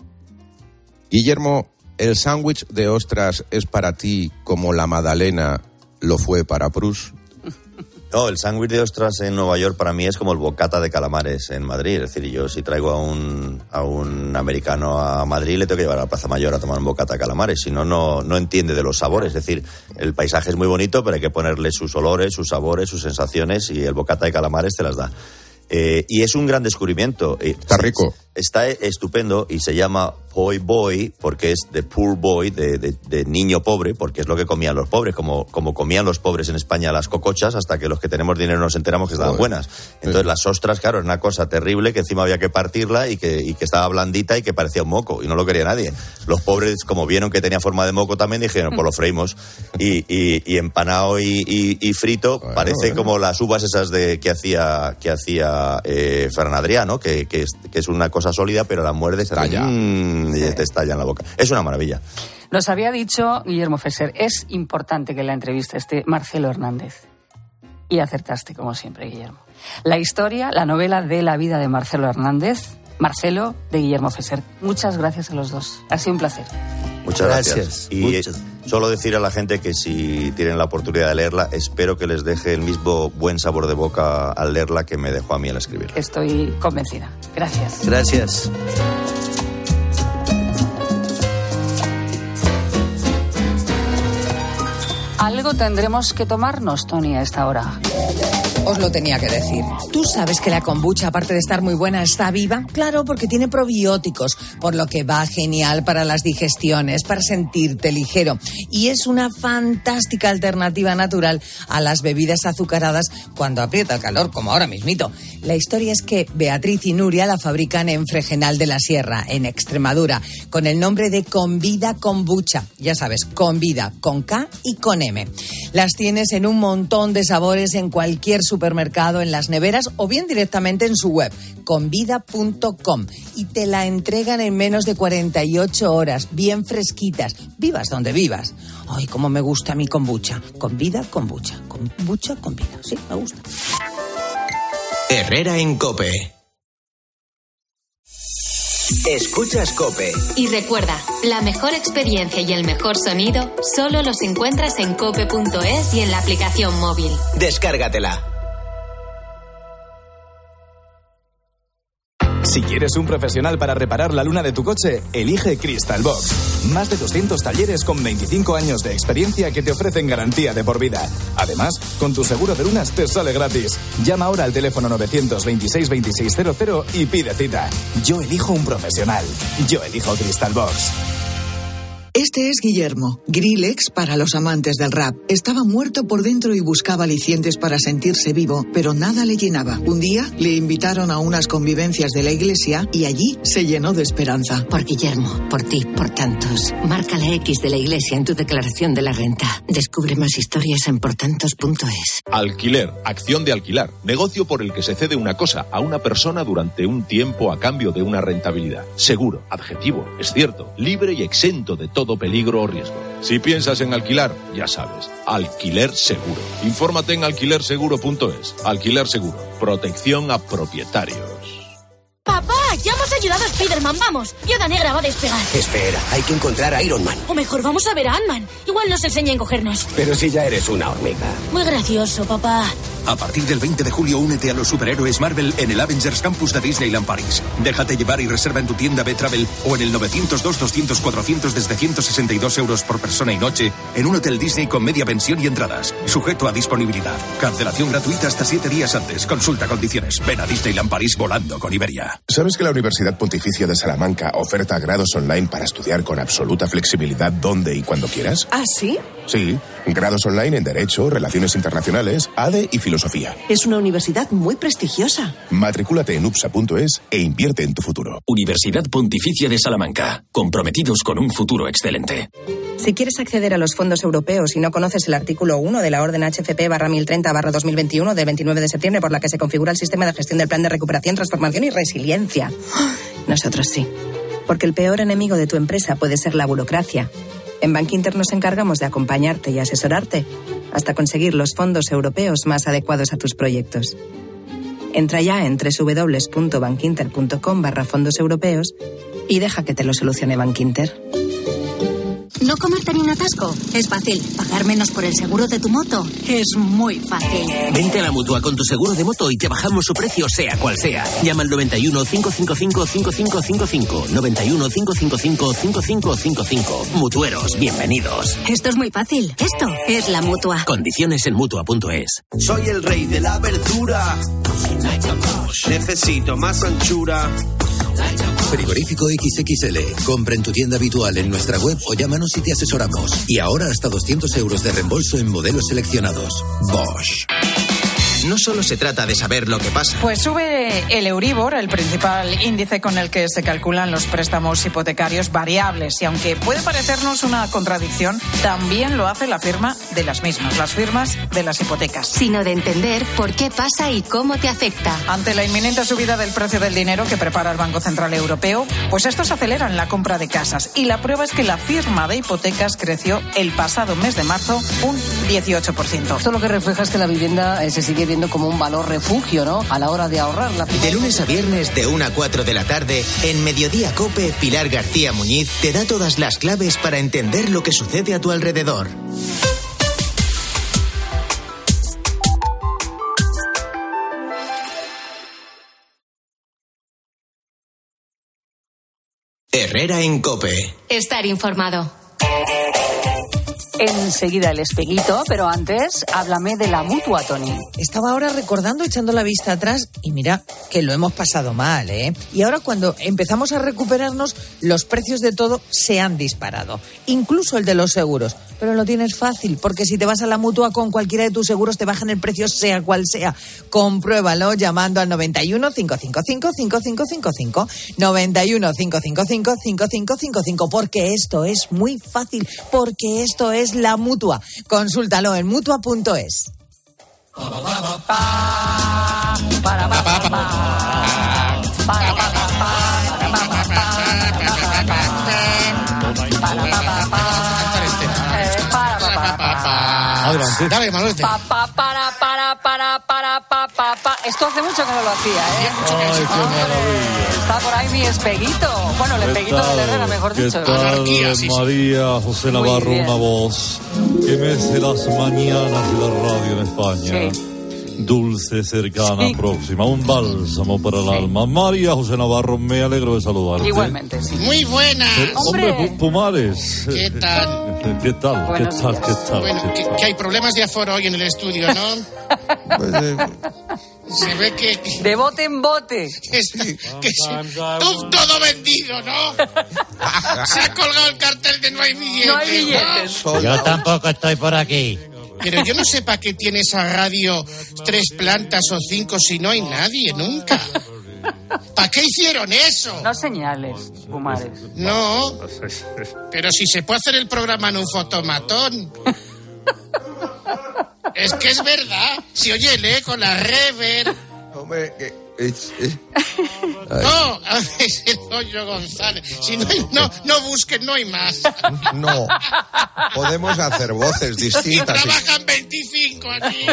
Guillermo, ¿el sándwich de ostras es para ti como la magdalena lo fue para Proust? No, el sándwich de ostras en Nueva York para mí es como el bocata de calamares en Madrid. Es decir, yo si traigo a un, a un americano a Madrid le tengo que llevar a la Plaza Mayor a tomar un bocata de calamares. Si no, no, no entiende de los sabores. Es decir, el paisaje es muy bonito, pero hay que ponerle sus olores, sus sabores, sus sensaciones, y el bocata de calamares te las da. Eh, y es un gran descubrimiento. Está rico. Está estupendo y se llama Poi Boy porque es de poor boy, de, de, de niño pobre, porque es lo que comían los pobres, como, como comían los pobres en España las cocochas, hasta que los que tenemos dinero nos enteramos que estaban buenas. Entonces las ostras, claro, era una cosa terrible, que encima había que partirla y que, y que estaba blandita y que parecía un moco, y no lo quería nadie. Los pobres, como vieron que tenía forma de moco también, dijeron, pues lo freímos. Y, y, y empanado y, y, y frito, bueno, parece bueno. como las uvas esas de que hacía, que hacía eh, Ferran Adrià, ¿no? Que, que, es, que es una cosa sólida, pero la muerdes mmm, y te estalla en la boca. Es una maravilla. Nos había dicho Guillermo Fesser, es importante que en la entrevista esté Marcelo Hernández. Y acertaste, como siempre, Guillermo. La historia, la novela de la vida de Marcelo Hernández, Marcelo, de Guillermo Fesser. Muchas gracias a los dos. Ha sido un placer. Muchas gracias. gracias. Y Muchas. Solo decir a la gente que si tienen la oportunidad de leerla, espero que les deje el mismo buen sabor de boca al leerla que me dejó a mí al escribirla. Estoy convencida. Gracias. Gracias. Algo tendremos que tomarnos, Tony, a esta hora. Os lo tenía que decir. ¿Tú sabes que la kombucha, aparte de estar muy buena, está viva? Claro, porque tiene probióticos, por lo que va genial para las digestiones, para sentirte ligero. Y es una fantástica alternativa natural a las bebidas azucaradas cuando aprieta el calor, como ahora mismito. La historia es que Beatriz y Nuria la fabrican en Fregenal de la Sierra, en Extremadura, con el nombre de Convida Kombucha. Ya sabes, Convida, con K y con M. Las tienes en un montón de sabores en cualquier supermercado, en las neveras o bien directamente en su web, convida punto com, y te la entregan en menos de cuarenta y ocho horas, bien fresquitas, vivas donde vivas. Ay, cómo me gusta mi kombucha. Convida, kombucha. Kombucha, convida. Sí, me gusta. Herrera en COPE. Escuchas COPE. Y recuerda, la mejor experiencia y el mejor sonido solo los encuentras en cope punto es y en la aplicación móvil. Descárgatela. Si quieres un profesional para reparar la luna de tu coche, elige Crystal Box. Más de doscientos talleres con veinticinco años de experiencia que te ofrecen garantía de por vida. Además, con tu seguro de lunas te sale gratis. Llama ahora al teléfono novecientos veintiséis veintiséis cero cero y pide cita. Yo elijo un profesional. Yo elijo Crystal Box. Este es Guillermo, Grillex para los amantes del rap. Estaba muerto por dentro y buscaba alicientes para sentirse vivo, pero nada le llenaba. Un día le invitaron a unas convivencias de la iglesia y allí se llenó de esperanza. Por Guillermo, por ti, por tantos. Marca la X de la iglesia en tu declaración de la renta. Descubre más historias en portantos punto es. Alquiler, acción de alquilar. Negocio por el que se cede una cosa a una persona durante un tiempo a cambio de una rentabilidad. Seguro, adjetivo, es cierto, libre y exento de todo todo peligro o riesgo. Si piensas en alquilar, ya sabes, Alquiler Seguro. Infórmate en alquiler seguro punto es. Alquiler Seguro, protección a propietarios. ¡Papá! ¡Ya hemos ayudado a Spider-Man! ¡Vamos! Viuda Negra va a despegar. Espera, hay que encontrar a Iron Man. O mejor, vamos a ver a Ant-Man. Igual nos enseña a encogernos. Pero si ya eres una hormiga. Muy gracioso, papá. A partir del veinte de julio, únete a los superhéroes Marvel en el Avengers Campus de Disneyland París. Déjate llevar y reserva en tu tienda B-Travel o en el novecientos dos, doscientos, cuatrocientos desde ciento sesenta y dos euros por persona y noche en un hotel Disney con media pensión y entradas. Sujeto a disponibilidad. Cancelación gratuita hasta siete días antes. Consulta condiciones. Ven a Disneyland París volando con Iberia. ¿Sabes que la Universidad Universidad Pontificia de Salamanca oferta grados online para estudiar con absoluta flexibilidad donde y cuando quieras? ¿Ah, sí? Sí, grados online en Derecho, Relaciones Internacionales, A D E y Filosofía. Es una universidad muy prestigiosa. Matricúlate en U P S A punto es e invierte en tu futuro. Universidad Pontificia de Salamanca. Comprometidos con un futuro excelente. Si quieres acceder a los fondos europeos y no conoces el artículo uno de la orden H F P barra mil treinta barra dos mil veintiuno del veintinueve de septiembre por la que se configura el sistema de gestión del plan de recuperación, transformación y resiliencia. Nosotros sí. Porque el peor enemigo de tu empresa puede ser la burocracia. En Bankinter nos encargamos de acompañarte y asesorarte hasta conseguir los fondos europeos más adecuados a tus proyectos. Entra ya en www.bankinter.com barra fondos europeos y deja que te lo solucione Bankinter. ¿No comerte ni un atasco? Es fácil. ¿Pagar menos por el seguro de tu moto? Es muy fácil. Vente a la Mutua con tu seguro de moto y te bajamos su precio sea cual sea. Llama al noventa y uno, cinco cinco cinco, cinco cinco cinco cinco. noventa y uno, cinco cinco cinco, cinco cinco cinco cinco. Mutueros, bienvenidos. Esto es muy fácil. Esto es la Mutua. Condiciones en Mutua punto es. Soy el rey de la verdura. Necesito más anchura. Frigorífico equis equis ele. Compra en tu tienda habitual en nuestra web o llámanos y te asesoramos. Y ahora hasta doscientos euros de reembolso en modelos seleccionados. Bosch. No solo se trata de saber lo que pasa. Pues sube el Euribor, el principal índice con el que se calculan los préstamos hipotecarios variables. Y aunque puede parecernos una contradicción, también lo hace la firma de las mismas, las firmas de las hipotecas. Sino de entender por qué pasa y cómo te afecta. Ante la inminente subida del precio del dinero que prepara el Banco Central Europeo, pues estos aceleran la compra de casas. Y la prueba es que la firma de hipotecas creció el pasado mes de marzo un dieciocho por ciento. Esto lo que refleja es que la vivienda eh, se sigue viendo como un valor refugio, ¿no? A la hora de ahorrar. La... De lunes a viernes de una a cuatro de la tarde, en Mediodía Cope, Pilar García Muñiz te da todas las claves para entender lo que sucede a tu alrededor. Herrera en Cope. Estar informado. Enseguida el espeguito, pero antes, háblame de la Mutua, Tony. Estaba ahora recordando, echando la vista atrás, y mira que lo hemos pasado mal, ¿eh? Y ahora cuando empezamos a recuperarnos, los precios de todo se han disparado. Incluso el de los seguros. Pero lo tienes fácil, porque si te vas a la Mutua con cualquiera de tus seguros, te bajan el precio sea cual sea. Compruébalo llamando al noventa y uno, cinco cinco cinco, cinco cinco cinco cinco. noventa y uno, cinco cinco cinco, cinco cinco cinco cinco. Porque esto es muy fácil, porque esto es la Mutua. Consúltalo en mutua punto es. Adelante. Dale, Manolete. Pa, pa, para, para, para, para, pa, pa, pa. Esto hace mucho que no lo hacía, ¿eh? Ay, qué maravilla. Está por ahí mi espeguito. Bueno, el espeguito de Herrera, mejor ¿Qué dicho. tal, Anarquía, sí, sí. María José Muy Navarro, bien. una voz que mece las mañanas de la radio en España. Sí. Dulce, cercana, Sí. próxima, un bálsamo para el alma. María José Navarro, me alegro de saludarte. Igualmente, sí. Muy buenas. Eh, hombre, Hombre. Pu- Pumares. ¿Qué tal? ¿Qué tal? Buenos ¿Qué tal? días. ¿Qué tal? Bueno, ¿Qué que, tal? que hay problemas de aforo hoy en el estudio, ¿no? Se ve que... De bote en bote. Está, que se- todo, todo vendido, ¿no? Se ha colgado el cartel de no hay billetes. No hay billetes. ¿no? Yo tampoco estoy por aquí. Pero yo no sé para qué tiene esa radio tres plantas o cinco si no hay nadie nunca. ¿Para qué hicieron eso? No señales, Pumares. No, pero si se puede hacer el programa en un fotomatón. Es que es verdad. Si oye el eco, la rever. Hombre, que... es- es- No, a veces el Goyo González. Si no, hay- no, no busquen, no hay más. No, podemos hacer voces Y distintas. trabajan veinticinco aquí.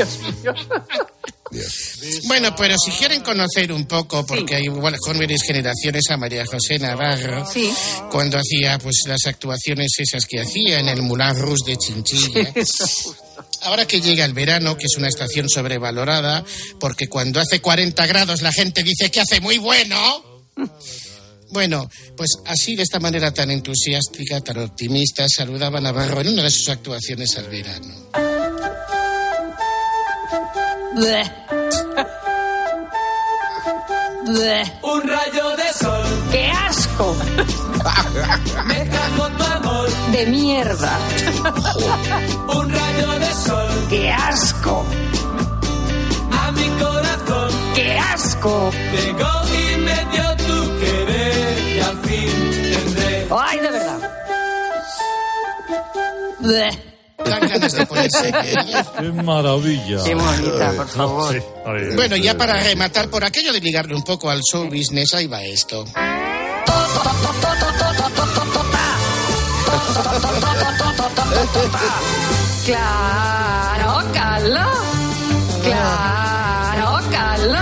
Bueno, pero si quieren conocer un poco, porque hay bueno, jóvenes generaciones, a María José Navarro, Sí. cuando hacía pues las actuaciones esas que hacía en el Moulin Rouge de Chinchilla. Ahora que llega el verano, que es una estación sobrevalorada, porque cuando hace cuarenta grados la gente dice que hace muy bueno. Bueno, pues así, de esta manera tan entusiástica, tan optimista, saludaba a Navarro en una de sus actuaciones al verano. Bleh. Un rayo de sol. ¡Qué asco! Me trajo tu amor. De mierda. Un rayo de sol. ¡Qué asco! A mi corazón. ¡Qué asco! Llegó y me dio tu querer y al fin tendré. ¡Ay, de verdad! Bleh. Dan ganas de ponerse. ¡Qué maravilla! ¡Qué bonita, por favor! Sí, ay, Bueno, ay, ya ay, para ay. rematar, por aquello de ligarle un poco al show business, ahí va esto. ¡Claro, Carlos! ¡Claro, Carlos!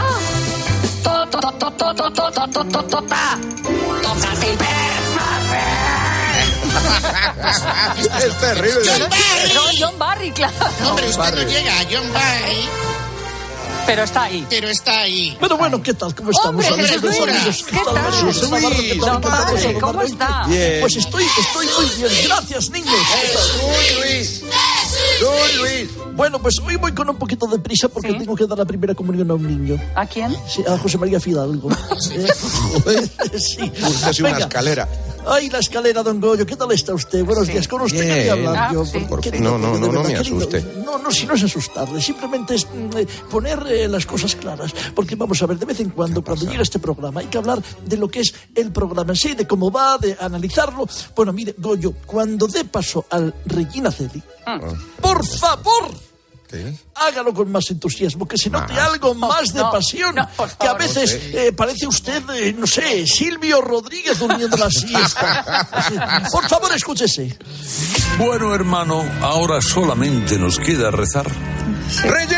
Es terrible. John Barry. No, John Barry, claro. Hombre, usted Barry. no llega a John Barry, Pero está ahí. pero está ahí. Bueno, bueno, ¿qué tal? ¿Cómo estamos? Hombre, amigos Jesús, amigos? ¿qué tal? Jesús de Navarra, ¿qué tal? Don Encantado de Padre, saludarle. ¿cómo está? Bien. Pues estoy, estoy muy bien. Gracias, niños. Tú, Luis. Tú, Luis. Bueno, pues hoy voy con un poquito de prisa porque ¿Sí? tengo que dar la primera comunión a un niño. ¿A quién? Sí, a José María Fidalgo. Eh, sí. Búsquese una Venga. escalera. Ay, la escalera, don Goyo, ¿qué tal está usted? Buenos Sí. días, con usted Bien. quería hablar Ah, yo. sí. porque- Por fin. querido, No, no, porque no, de no verdad, me querido, asuste. No, no, si no es asustarle, simplemente es mm, eh, poner eh, las cosas claras. Porque vamos a ver, de vez en cuando, cuando llega este programa, hay que hablar de lo que es el programa en sí, de cómo va, de analizarlo. Bueno, mire, Goyo, cuando dé paso al Regina Celi, por favor, ¿Qué? hágalo con más entusiasmo, que se note Más. algo más de no, pasión. no, por que a favor. veces eh, parece usted, eh, no sé, Silvio Rodríguez durmiendo la siesta. Sí. Por favor, escúchese. Bueno, hermano, ahora solamente nos queda rezar. ¡Regina!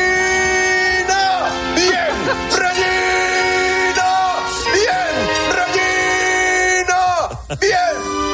¡Bien! ¡Regina! ¡Bien! ¡Regina! ¡Bien!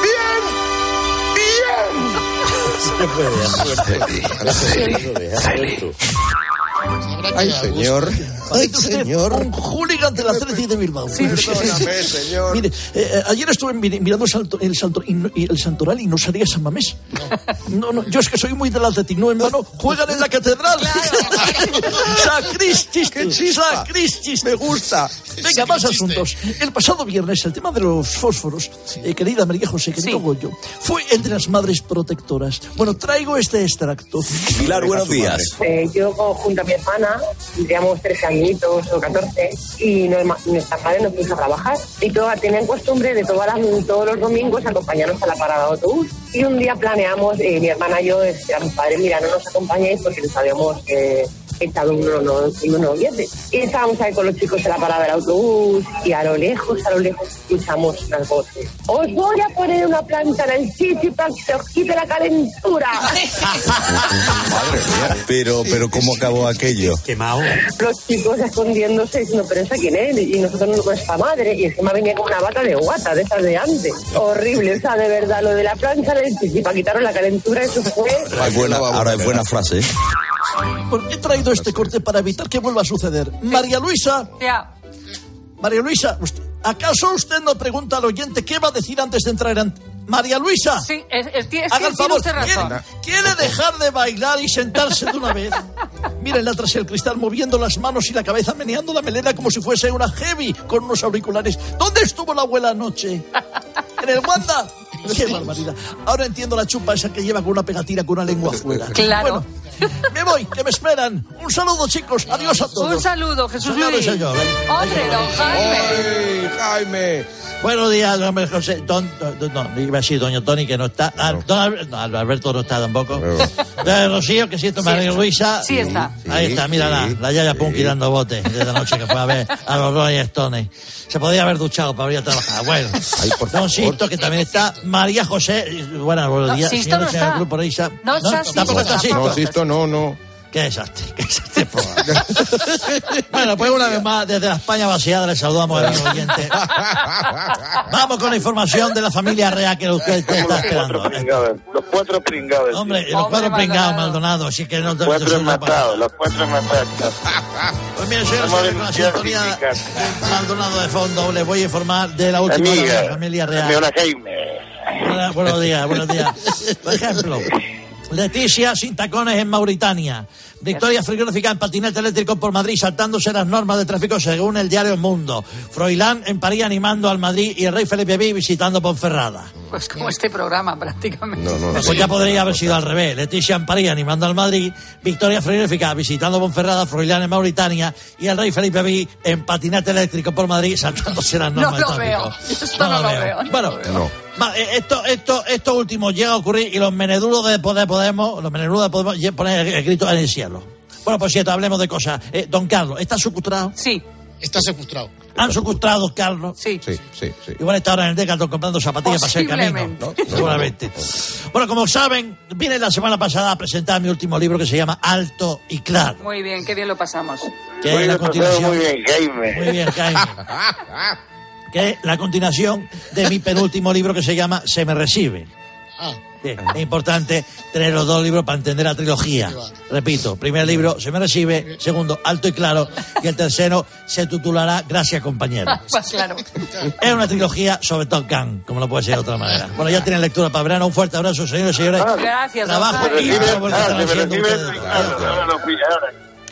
¡Bien! ¡Bien! ¡Ay, señor! ¡Ay, Parece usted señor! un hooligan del Athletic de Bilbao. Perdóname, señor. Mire, eh, ayer estuve mi- mirando el, salto, el, salto, y no- y el Santoral y no salía San Mamés. No, no, yo es que soy muy del Athletic, no en vano. Juegan en la catedral. ¡Sacristis! ¡Qué chispa! ¡Sacristis! Me gusta. Venga, más asuntos. El pasado viernes, el tema de los fósforos, eh, querida María José, querido Sí. Goyo, fue el de las madres protectoras. Bueno, traigo este extracto. Pilar, buenos días. Eh, yo junto a mi hermana, tendríamos trece añitos o catorce, y no, nuestra madre nos puso a trabajar. Y todas tenían costumbre de todas las, todos los domingos acompañarnos a la parada de autobús. Y un día planeamos, eh, mi hermana y yo, este, a mi padre, mira, no nos acompañéis porque nos habíamos eh, echado uno, no, uno noviembre. Y estábamos ahí con los chicos en la parada del autobús y a lo lejos, a lo lejos, escuchamos unas voces. Os voy a poner una planta en el sitio para que se os quite la calentura. Pero, pero ¿cómo acabó aquello? Quemado. Los chicos escondiéndose diciendo, pero ¿esa quién es? Y nosotros no con esta madre. Y encima venía con una bata de guata, de esas de antes. Horrible, o sea, de verdad, lo de la plancha del chichi para quitaros la calentura, eso fue... Es buena, ahora es buena frase. ¿eh? Bueno, he traído este corte para evitar que vuelva a suceder. María Luisa, Ya. María Luisa, usted- ¿acaso usted no pregunta al oyente qué va a decir antes de entrar en... María Luisa, Sí, es, es, es que haga el tiene favor, usted razón. ¿quiere, quiere dejar de bailar y sentarse de una vez? Mírenla tras el cristal, moviendo las manos y la cabeza, meneando la melena como si fuese una heavy con unos auriculares. ¿Dónde estuvo la abuela anoche? ¿En el Wanda? ¡Qué barbaridad! Ahora entiendo la chupa esa que lleva con una pegatina con una lengua afuera. Claro. Bueno, me voy, que me esperan. Un saludo, chicos. Adiós a todos. Un saludo, Jesús Señores, Luis. señor, ven. Hombre, don Jaime. ¡Ay, Jaime! Buenos días, don María José. Don, don, don- no, iba a decir doña Tony, que no está. Ah, don Al- no, Alberto no está tampoco. Don Rocío, que siento, María Luisa. Sí está. Ahí está, mírala, la Yaya Punky dando botes desde la noche que fue a ver a los Rolling Stones. Se podía haber duchado para ir a trabajar. Bueno, Don Sisto, que también está. María José. Buenas, buenos No, días. Sisto señores, no señor está. Grupo Reisa. No está Sisto, tampoco está Sisto. No, Sisto, no, no. Qué desastre, qué desastre programa. Bueno, pues una vez más, desde la España vaciada les saludamos al amigo oyente. Vamos con la información de la familia real que usted está esperando. Los cuatro pringados. Hombre, los cuatro pringados, Maldonado, así que no te Cuatro te suena para- matados, los cuatro matados. Pues mire, señores, Vamos a con la denunciar sintonía sindicatos. de Maldonado de fondo, les voy a informar de la última hora de la familia real. Amiga, Jaime. Buena- buenos días, buenos días. Por ejemplo, Leticia sin tacones en Mauritania. Victoria frigorífica en patinete eléctrico por Madrid, saltándose las normas de tráfico según el diario El Mundo. Froilán en París animando al Madrid y el rey Felipe sexto visitando Ponferrada. Pues como este programa prácticamente. No, no, Pues sí. ya podría haber sido al revés. Leticia en París animando al Madrid, Victoria frigorífica visitando Ponferrada, Froilán en Mauritania y el rey Felipe sexto en patinete eléctrico por Madrid, saltándose las normas No lo de tráfico. veo. Esto no lo veo. Bueno, No. Va, eh, esto, esto, esto último llega a ocurrir y los meneduros de Poder Podemos, los meneduros de Podemos lle- ponen el grito en el cielo. Bueno, por cierto, hablemos de cosas. Eh, don Carlos, ¿está secuestrado? Sí. Está secuestrado. ¿Han secuestrado, don Carlos? Sí. Sí, sí, sí. Igual está ahora en el Decathlon comprando zapatillas para hacer camino, Posiblemente. ¿no? Seguramente. Bueno, como saben, vine la semana pasada a presentar mi último libro que se llama Alto y Claro. Muy bien, qué bien lo pasamos. Que Muy es la bien, continuación. muy bien, Jaime. Muy bien, Jaime. Que es la continuación de mi penúltimo libro que se llama Se me recibe. Ah, Bien, es importante tener los dos libros para entender la trilogía. Repito, primer libro, Se me recibe. Segundo, Alto y Claro. Y el tercero se titulará Gracias, compañero. Pues claro. Es una trilogía sobre Top Gun, como no puede ser de otra manera. Bueno, ya tienen lectura para verano. Un fuerte abrazo, señores y señores. Gracias, don Trabajo Jaime. y todo lo que Ah, están se me haciendo recibe ustedes. claro, ahora lo pilla, ahora.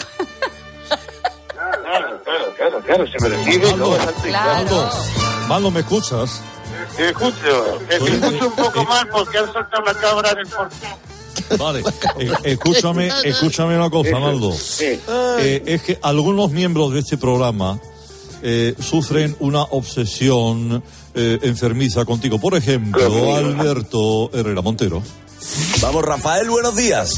Claro, claro, claro, claro, se me recibe. luego es alto y claro. Claro. Mando, ¿me escuchas? Te escucho, te escucho un poco mal porque han soltado una cabra en el portón. Vale, eh, escúchame, escúchame una cosa, Maldo. Sí. Eh, es que algunos miembros de este programa eh, sufren una obsesión eh, enfermiza contigo. Por ejemplo, Conmigo. Alberto Herrera Montero. Vamos, Rafael, buenos días.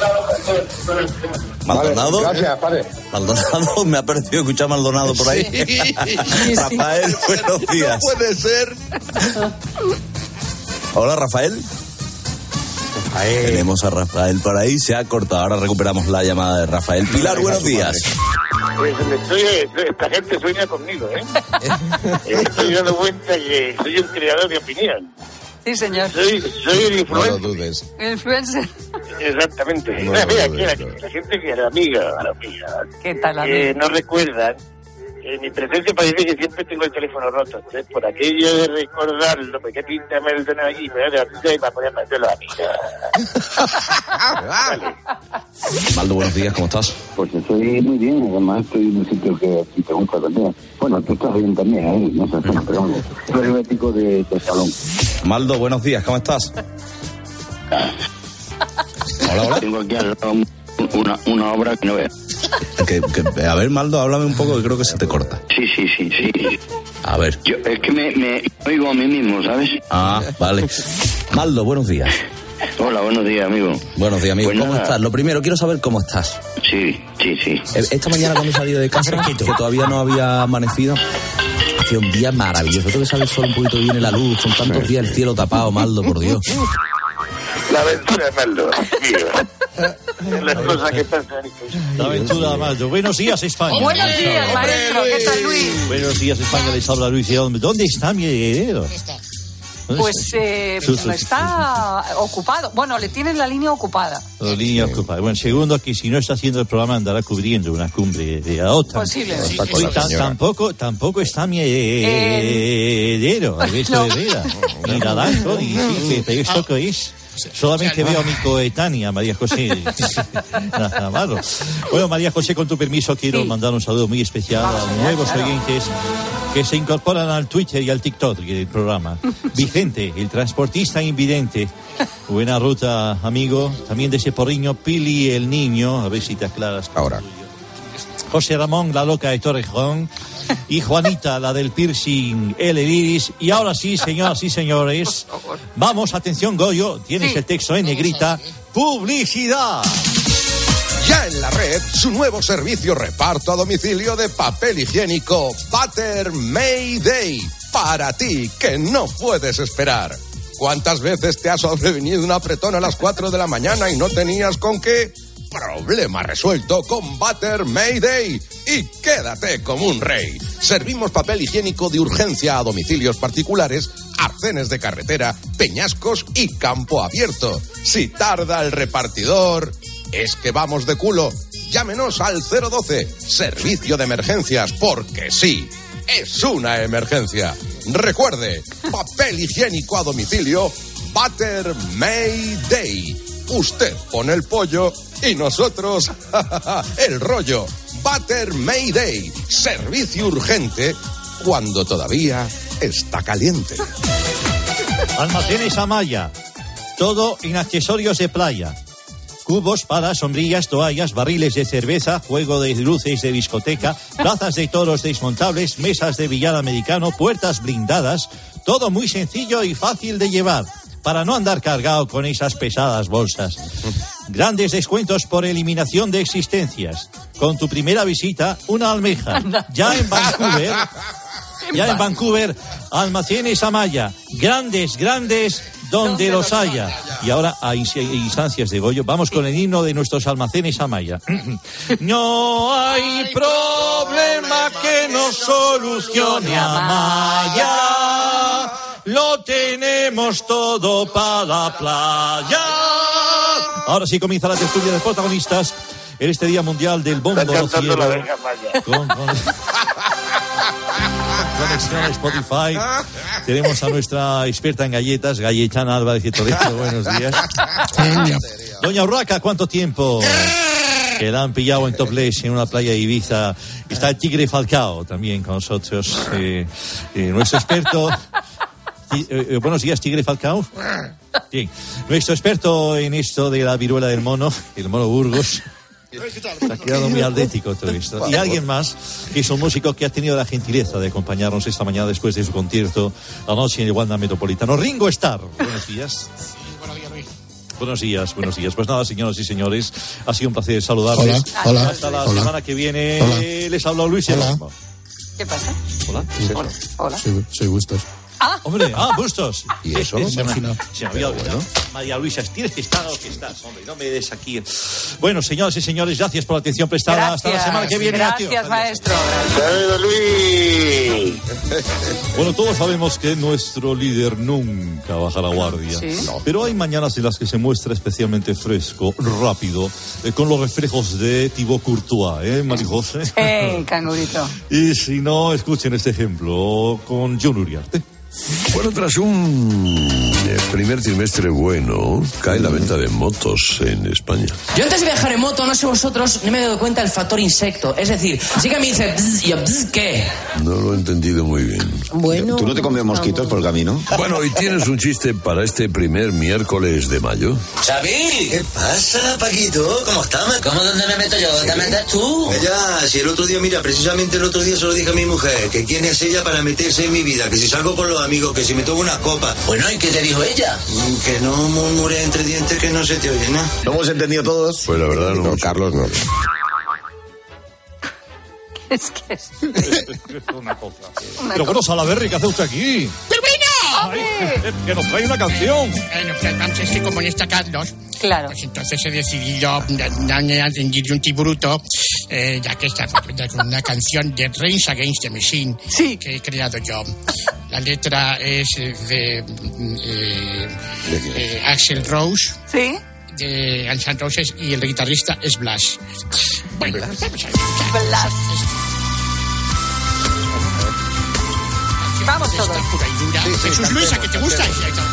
Maldonado. Gracias, padre. Maldonado, me ha parecido escuchar Maldonado por ahí. Rafael, buenos días. No puede ser. Hola, Rafael. Tenemos a Rafael por ahí, se ha cortado. Ahora recuperamos la llamada de Rafael. Pilar, buenos días. Pues estoy, esta gente sueña conmigo, ¿eh? Estoy dando cuenta que soy un creador de opinión. Sí, señor. Soy, soy el No lo influencer. dudes. Influencer. Exactamente. No, mira, no, mira, no, aquí la, no. la gente que la amiga, la amiga, ¿Qué tal, que amigo? no recuerdan. En mi presencia parece que siempre tengo el teléfono roto. Entonces, por aquello de recordarlo, porque pinta me lo tengo aquí, me voy a y para poder hacerlo a mí. Vale. Maldo, buenos días, ¿cómo estás? Pues estoy muy bien, además estoy en un sitio que si te gusta también. Bueno, tú estás bien también, ¿eh? No sé, bueno, pero bueno, soy el ético de, de salón. Maldo, buenos días, ¿cómo estás? Hola, hola. Tengo aquí al lado una, una obra que no veo. Que, que, a ver, Maldo, háblame un poco que creo que se te corta. Sí, sí, sí, sí. A ver. Yo, es que me, me oigo a mí mismo, ¿sabes? Ah, vale. Maldo, buenos días. Hola, buenos días, amigo. Buenos días, amigo. Pues ¿Cómo nada. estás? Lo primero, quiero saber cómo estás. Sí, sí, sí. Eh, Esta mañana cuando he salido de casa, que todavía no había amanecido, hacía un día maravilloso. Tengo que salir solo un poquito viene la luz, con tantos días el cielo tapado, Maldo, por Dios. La aventura de Maldo, mío. Las cosas que pasan. La aventura, Maldo. Buenos días, España. Buenos días, maestro. ¿Qué tal, Luis? Buenos días, España. Les habla Luis. ¿Y dónde, dónde está mi heredero? ¿Dónde Pues está? eh, Su- su- está ocupado. Bueno, le tienen la línea ocupada. La línea ocupada. Bueno, segundo, que si no está haciendo el programa andará cubriendo una cumbre de la OTAN. Posiblemente. Está con la Oye, ta- señora. tampoco, tampoco está mi heredero, Alberto no. Herrera. Ni naranjo, ni sí, pero esto que es. Solamente veo a mi coetánea, María José. Nada malo. Bueno, María José, con tu permiso, quiero Sí. mandar un saludo muy especial Vamos, a nuevos claro. oyentes que se incorporan al Twitter y al TikTok del programa. Vicente, el transportista invidente. Buena ruta, amigo. También de ese porriño, Pili, el niño. A ver si te aclaras. Ahora. José Ramón, la loca de Torrejón. Y Juanita, la del piercing, el iris. Y ahora sí, señoras y señores, vamos, atención, Goyo, tienes Sí. el texto en negrita. ¡Publicidad! Ya en la red, su nuevo servicio reparto a domicilio de papel higiénico Butter Mayday. Para ti, que no puedes esperar. ¿Cuántas veces te ha sobrevenido un apretón a las cuatro de la mañana y no tenías con qué? Problema resuelto con Butter Mayday. Y quédate como un rey. Servimos papel higiénico de urgencia a domicilios particulares, arcenes de carretera, peñascos y campo abierto. Si tarda el repartidor, es que vamos de culo. Llámenos al cero doce, servicio de emergencias, porque sí, es una emergencia. Recuerde, papel higiénico a domicilio, Butter Mayday. Usted pone el pollo y nosotros el rollo. Butter Mayday, servicio urgente cuando todavía está caliente. Almacenes Amaya, todo en accesorios de playa. Cubos, palas, sombrillas, toallas, barriles de cerveza, juego de luces de discoteca, plazas de toros desmontables, mesas de billar americano, puertas blindadas. Todo muy sencillo y fácil de llevar, para no andar cargado con esas pesadas bolsas. Grandes descuentos por eliminación de existencias. Con tu primera visita, una almeja. Ya en Vancouver, ya en Vancouver, Almacenes Amaya. Grandes, grandes, donde los haya. Y ahora, a instancias de Goyo, vamos con el himno de nuestros Almacenes Amaya. No hay problema que no solucione Amaya. Lo tenemos todo para la playa. Ahora sí comienza la tertulia de protagonistas en este Día Mundial del Bombo Rociero. Con, con... Conexión a Spotify. Tenemos a nuestra experta en galletas, Galletana Álvarez de Toledo. Buenos días. Doña Urraca, ¿cuánto tiempo? Que la han pillado en topless en una playa de Ibiza. Está el Tigre Falcao también con nosotros. Eh, eh, nuestro experto... Eh, eh, buenos días, Tigre Falcao. Bien. Nuestro experto en esto de la viruela del mono, el mono Burgos. Se ha quedado muy atlético todo esto. Y alguien más, que es un músico que ha tenido la gentileza de acompañarnos esta mañana después de su concierto la noche en el Wanda Metropolitano. Ringo Starr. Buenos días. Sí, buenos días, Luis. Buenos días, buenos días. Pues nada, señoras y señores, ha sido un placer saludarles. Hola, hola. Hasta la Hola. semana que viene. Hola. Les habla Luis Erasmo. ¿Qué pasa? Hola. Hola. Hola. Soy, soy Bustos. Ah, Hombre, ah, Bustos. ¿Y eso? Se me, Imagino. se me había olvidado. María Luisa, tienes que estar a lo que estás, hombre, no me des aquí. Bueno, señoras y señores, gracias por la atención prestada. gracias. Hasta la semana que viene. Gracias, Adiós. maestro. ¡Saludos, Luis! Bueno, todos sabemos que nuestro líder nunca baja la guardia. Sí. No, pero hay mañanas en las que se muestra especialmente fresco, rápido, eh, con los reflejos de Thibaut Courtois, ¿eh, Marijose? ¡Eh, cangurito! Y si no, escuchen este ejemplo con John Uriarte. Bueno, tras un eh, primer trimestre bueno, cae la venta de motos en España. Yo antes de viajar en moto, no sé vosotros, no me he dado cuenta del factor insecto. Es decir, sí que me dice, bzz, y yo, bzz, ¿qué? No lo he entendido muy bien. Bueno. ¿Tú no te comes mosquitos por el camino? Bueno, ¿y tienes un chiste para este primer miércoles de mayo? Xavi, ¿qué pasa, Paquito? ¿Cómo estás? ¿Cómo dónde me meto yo? ¿Te metes tú? Ya, si el otro día, mira, precisamente el otro día se lo dije a mi mujer, que quién es ella para meterse en mi vida, que si salgo con los amigos, que si me tomo una copa. Bueno, ¿y qué te dijo ella? Que no murmure entre dientes, que no se te oye nada. ¿Lo hemos entendido todos? Pues la verdad no. No, Carlos, no. Es que es Una cosa. una Pero bueno, cosa. Salaberry, ¿qué hace usted aquí? ¡Pero bueno! Ay, que nos trae una canción. Bueno, pues vamos, es que como no está Carlos, Claro. pues entonces he decidido darle un tiburuto, eh, ya que está con una canción de Rage Against the Machine Sí. que he creado yo. La letra es eh, de eh, eh, Axl Rose, ¿Sí? de Guns N' Roses, y el guitarrista es Blas. Bueno, vamos a escuchar. Blas. Vamos Esta todos. pura y dura. Sí, sí, Jesús Luis, ¿a que te gusta?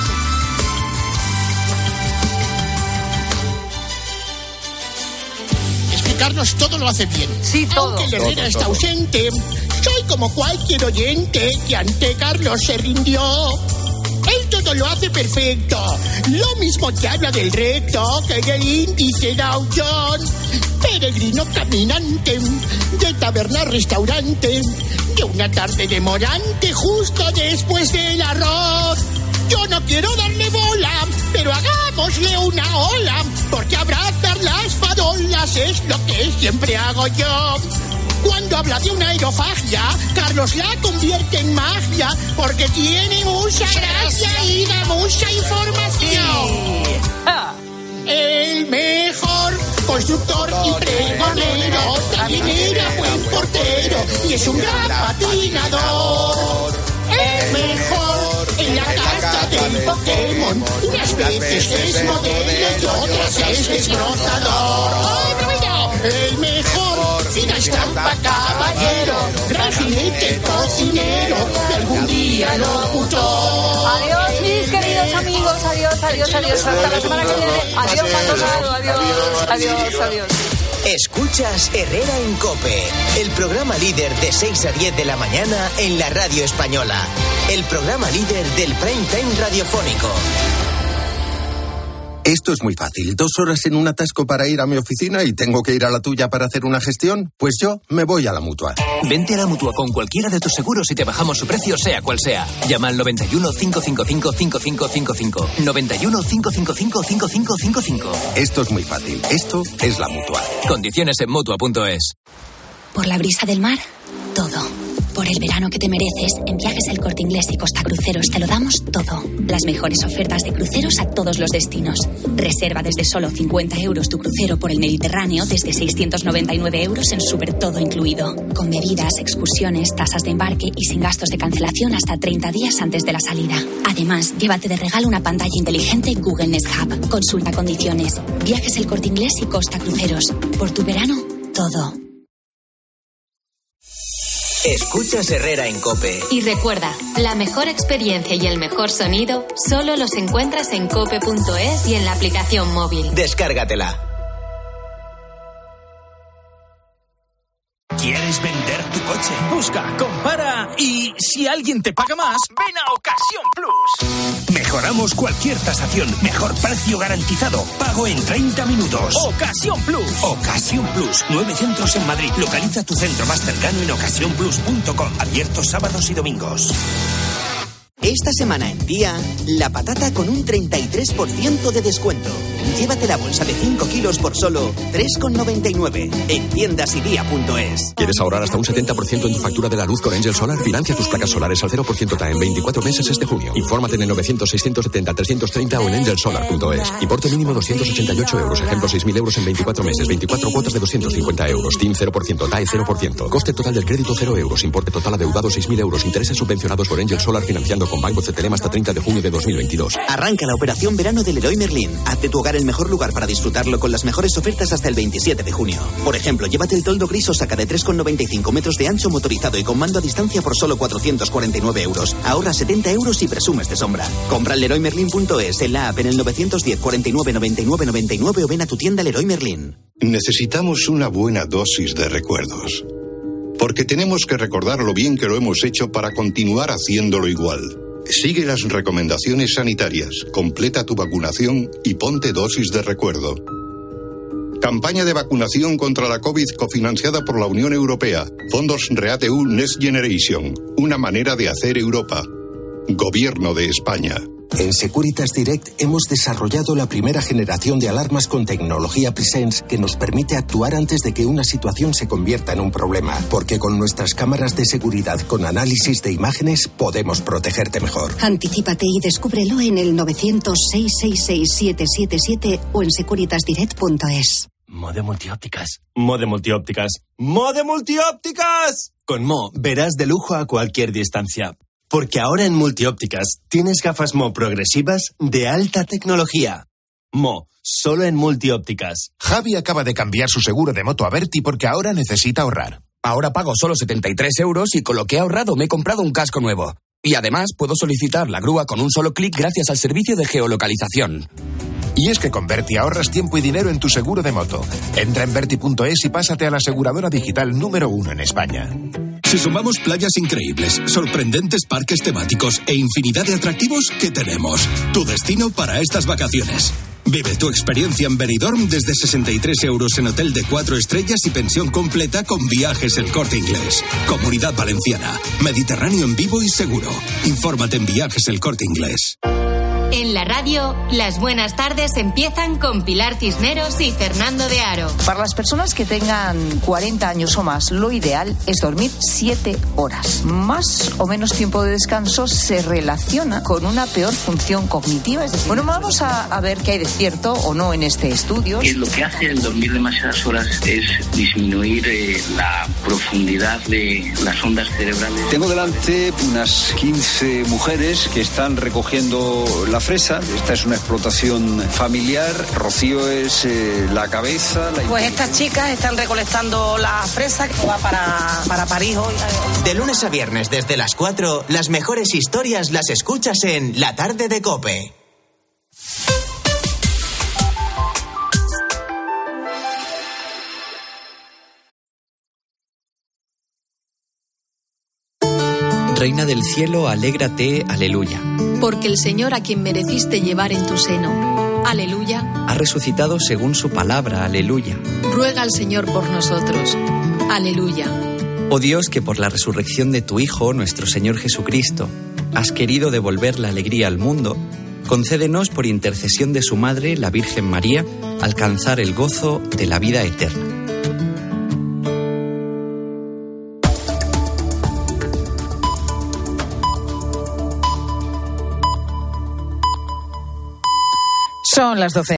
Explicarnos todo lo hace bien. Sí, todo. Aunque el Herrera Todo, está todo. ausente, soy como cualquier oyente que ante Carlos se rindió. Él todo lo hace perfecto. Lo mismo te habla del recto que del índice Dow Jones. Peregrino caminante, de taberna a restaurante, de una tarde demorante justo después del arroz. Yo no quiero darle bola, pero hagámosle una ola, porque abrazar las farolas es lo que siempre hago yo. Cuando habla de una aerofagia, Carlos la convierte en magia, porque tiene mucha gracia y da mucha información. Ah, El mejor constructor y pregonero, también era buen portero y es un gran patinador. El mejor en la carta del Pokémon, unas veces es modelo y otras es desbrozador. ¡Oh, bueno! El mejor, fina estampa caballero, gran jinete cocinero, y algún día locutor. Adiós, mis queridos amigos. adiós, adiós, adiós, adiós. Hasta la semana que viene. Adiós, Maldonado. Adiós, adiós, adiós. Escuchas Herrera en COPE, el programa líder de seis a diez de la mañana en la radio española. El programa líder del prime time radiofónico. Esto es muy fácil. Dos horas en un atasco para ir a mi oficina y tengo que ir a la tuya para hacer una gestión. Pues yo me voy a la Mutua. Vente a la Mutua con cualquiera de tus seguros y te bajamos su precio, sea cual sea. Llama al noventa y uno, cinco cinco cinco, cinco cinco cinco cinco. noventa y uno, cinco cinco cinco, cinco cinco cinco cinco. Esto es muy fácil. Esto es la Mutua. Condiciones en Mutua punto es. Por la brisa del mar, todo. Por el verano que te mereces, en Viajes El Corte Inglés y Costa Cruceros te lo damos todo. Las mejores ofertas de cruceros a todos los destinos. Reserva desde solo cincuenta euros tu crucero por el Mediterráneo desde seiscientos noventa y nueve euros en Super Todo incluido. Con bebidas, excursiones, tasas de embarque y sin gastos de cancelación hasta treinta días antes de la salida. Además, llévate de regalo una pantalla inteligente Google Nest Hub. Consulta condiciones. Viajes El Corte Inglés y Costa Cruceros. Por tu verano, todo. Escuchas Herrera en COPE. Y recuerda, la mejor experiencia y el mejor sonido solo los encuentras en cope punto es y en la aplicación móvil. Descárgatela. ¿Quieres vender tu coche? Busca, compara y si alguien te paga más, ven a Ocasión Plus. Mejoramos cualquier tasación, mejor precio garantizado, pago en treinta minutos. Ocasión Plus. Ocasión Plus, nueve centros en Madrid. Localiza tu centro más cercano en ocasión plus punto com. Abiertos sábados y domingos. Esta semana en Día, la patata con un treinta y tres por ciento de descuento. Llévate la bolsa de cinco kilos por solo tres con noventa y nueve en tiendas y día punto es. ¿Quieres ahorrar hasta un setenta por ciento en tu factura de la luz con Angel Solar? Financia tus placas solares al cero por ciento T A E en veinticuatro meses este junio. Infórmate en el novecientos, seiscientos setenta, trescientos treinta o en angel solar punto es. Importe mínimo doscientos ochenta y ocho euros. Ejemplo seis mil euros en veinticuatro meses. veinticuatro cuotas de doscientos cincuenta euros. T I N cero por ciento. T A E cero por ciento. Coste total del crédito cero euros. Importe total adeudado seis mil euros. Intereses subvencionados por Angel Solar financiando con Banco Cetelem hasta treinta de junio de dos mil veintidós. Arranca la operación verano del Leroy Merlin. Haz de tu hogar el mejor lugar para disfrutarlo con las mejores ofertas hasta el veintisiete de junio. Por ejemplo, llévate el toldo gris o saca de tres con noventa y cinco metros de ancho motorizado y con mando a distancia por solo cuatrocientos cuarenta y nueve euros. Ahorra setenta euros y presumes de sombra. Compra en leroy merlin punto es, en la app, en el novecientos diez, cuarenta y nueve, noventa y nueve, noventa y nueve o ven a tu tienda Leroy Merlin. Necesitamos una buena dosis de recuerdos. Porque tenemos que recordar lo bien que lo hemos hecho para continuar haciéndolo igual. Sigue las recomendaciones sanitarias, completa tu vacunación y ponte dosis de recuerdo. Campaña de vacunación contra la COVID cofinanciada por la Unión Europea. Fondos REATEU Next Generation. Una manera de hacer Europa. Gobierno de España. En Securitas Direct hemos desarrollado la primera generación de alarmas con tecnología Presence que nos permite actuar antes de que una situación se convierta en un problema, porque con nuestras cámaras de seguridad con análisis de imágenes podemos protegerte mejor. Anticípate y descúbrelo en el novecientos, seiscientos sesenta y seis, setecientos setenta y siete o en securitas direct punto es. Mode Multiópticas. Mode Multiópticas. Mode Multiópticas. Con Mo verás de lujo a cualquier distancia. Porque ahora en Multiópticas tienes gafas Mo progresivas de alta tecnología. Mo, solo en Multiópticas. Javi acaba de cambiar su seguro de moto a Berti porque ahora necesita ahorrar. Ahora pago solo setenta y tres euros y con lo que he ahorrado me he comprado un casco nuevo. Y además puedo solicitar la grúa con un solo clic gracias al servicio de geolocalización. Y es que con Berti ahorras tiempo y dinero en tu seguro de moto. Entra en berti punto es y pásate a la aseguradora digital número uno en España. Si sumamos playas increíbles, sorprendentes parques temáticos e infinidad de atractivos, ¿qué tenemos? Tu destino para estas vacaciones. Vive tu experiencia en Benidorm desde sesenta y tres euros en hotel de cuatro estrellas y pensión completa con Viajes El Corte Inglés. Comunidad Valenciana. Mediterráneo en vivo y seguro. Infórmate en Viajes El Corte Inglés. En la radio, las buenas tardes empiezan con Pilar Cisneros y Fernando de Aro. Para las personas que tengan cuarenta años o más, lo ideal es dormir siete horas. Más o menos tiempo de descanso se relaciona con una peor función cognitiva. Es decir, bueno, vamos a, a ver qué hay de cierto o no en este estudio. Que lo que hace el dormir demasiadas horas es disminuir eh, la profundidad de las ondas cerebrales. Tengo delante unas quince mujeres que están recogiendo la fresa. Esta es una explotación familiar. Rocío es eh, la cabeza. La... Pues estas chicas están recolectando la fresa que va para, para París hoy. De lunes a viernes desde las cuatro, las mejores historias las escuchas en La Tarde de COPE. Reina del cielo, alégrate, aleluya. Porque el Señor a quien mereciste llevar en tu seno, aleluya, Ha resucitado según su palabra, aleluya. ruega al Señor por nosotros, aleluya. Oh Dios, que por la resurrección de tu Hijo, nuestro Señor Jesucristo, has querido devolver la alegría al mundo, concédenos por intercesión de su Madre, la Virgen María, alcanzar el gozo de la vida eterna. Son las doce.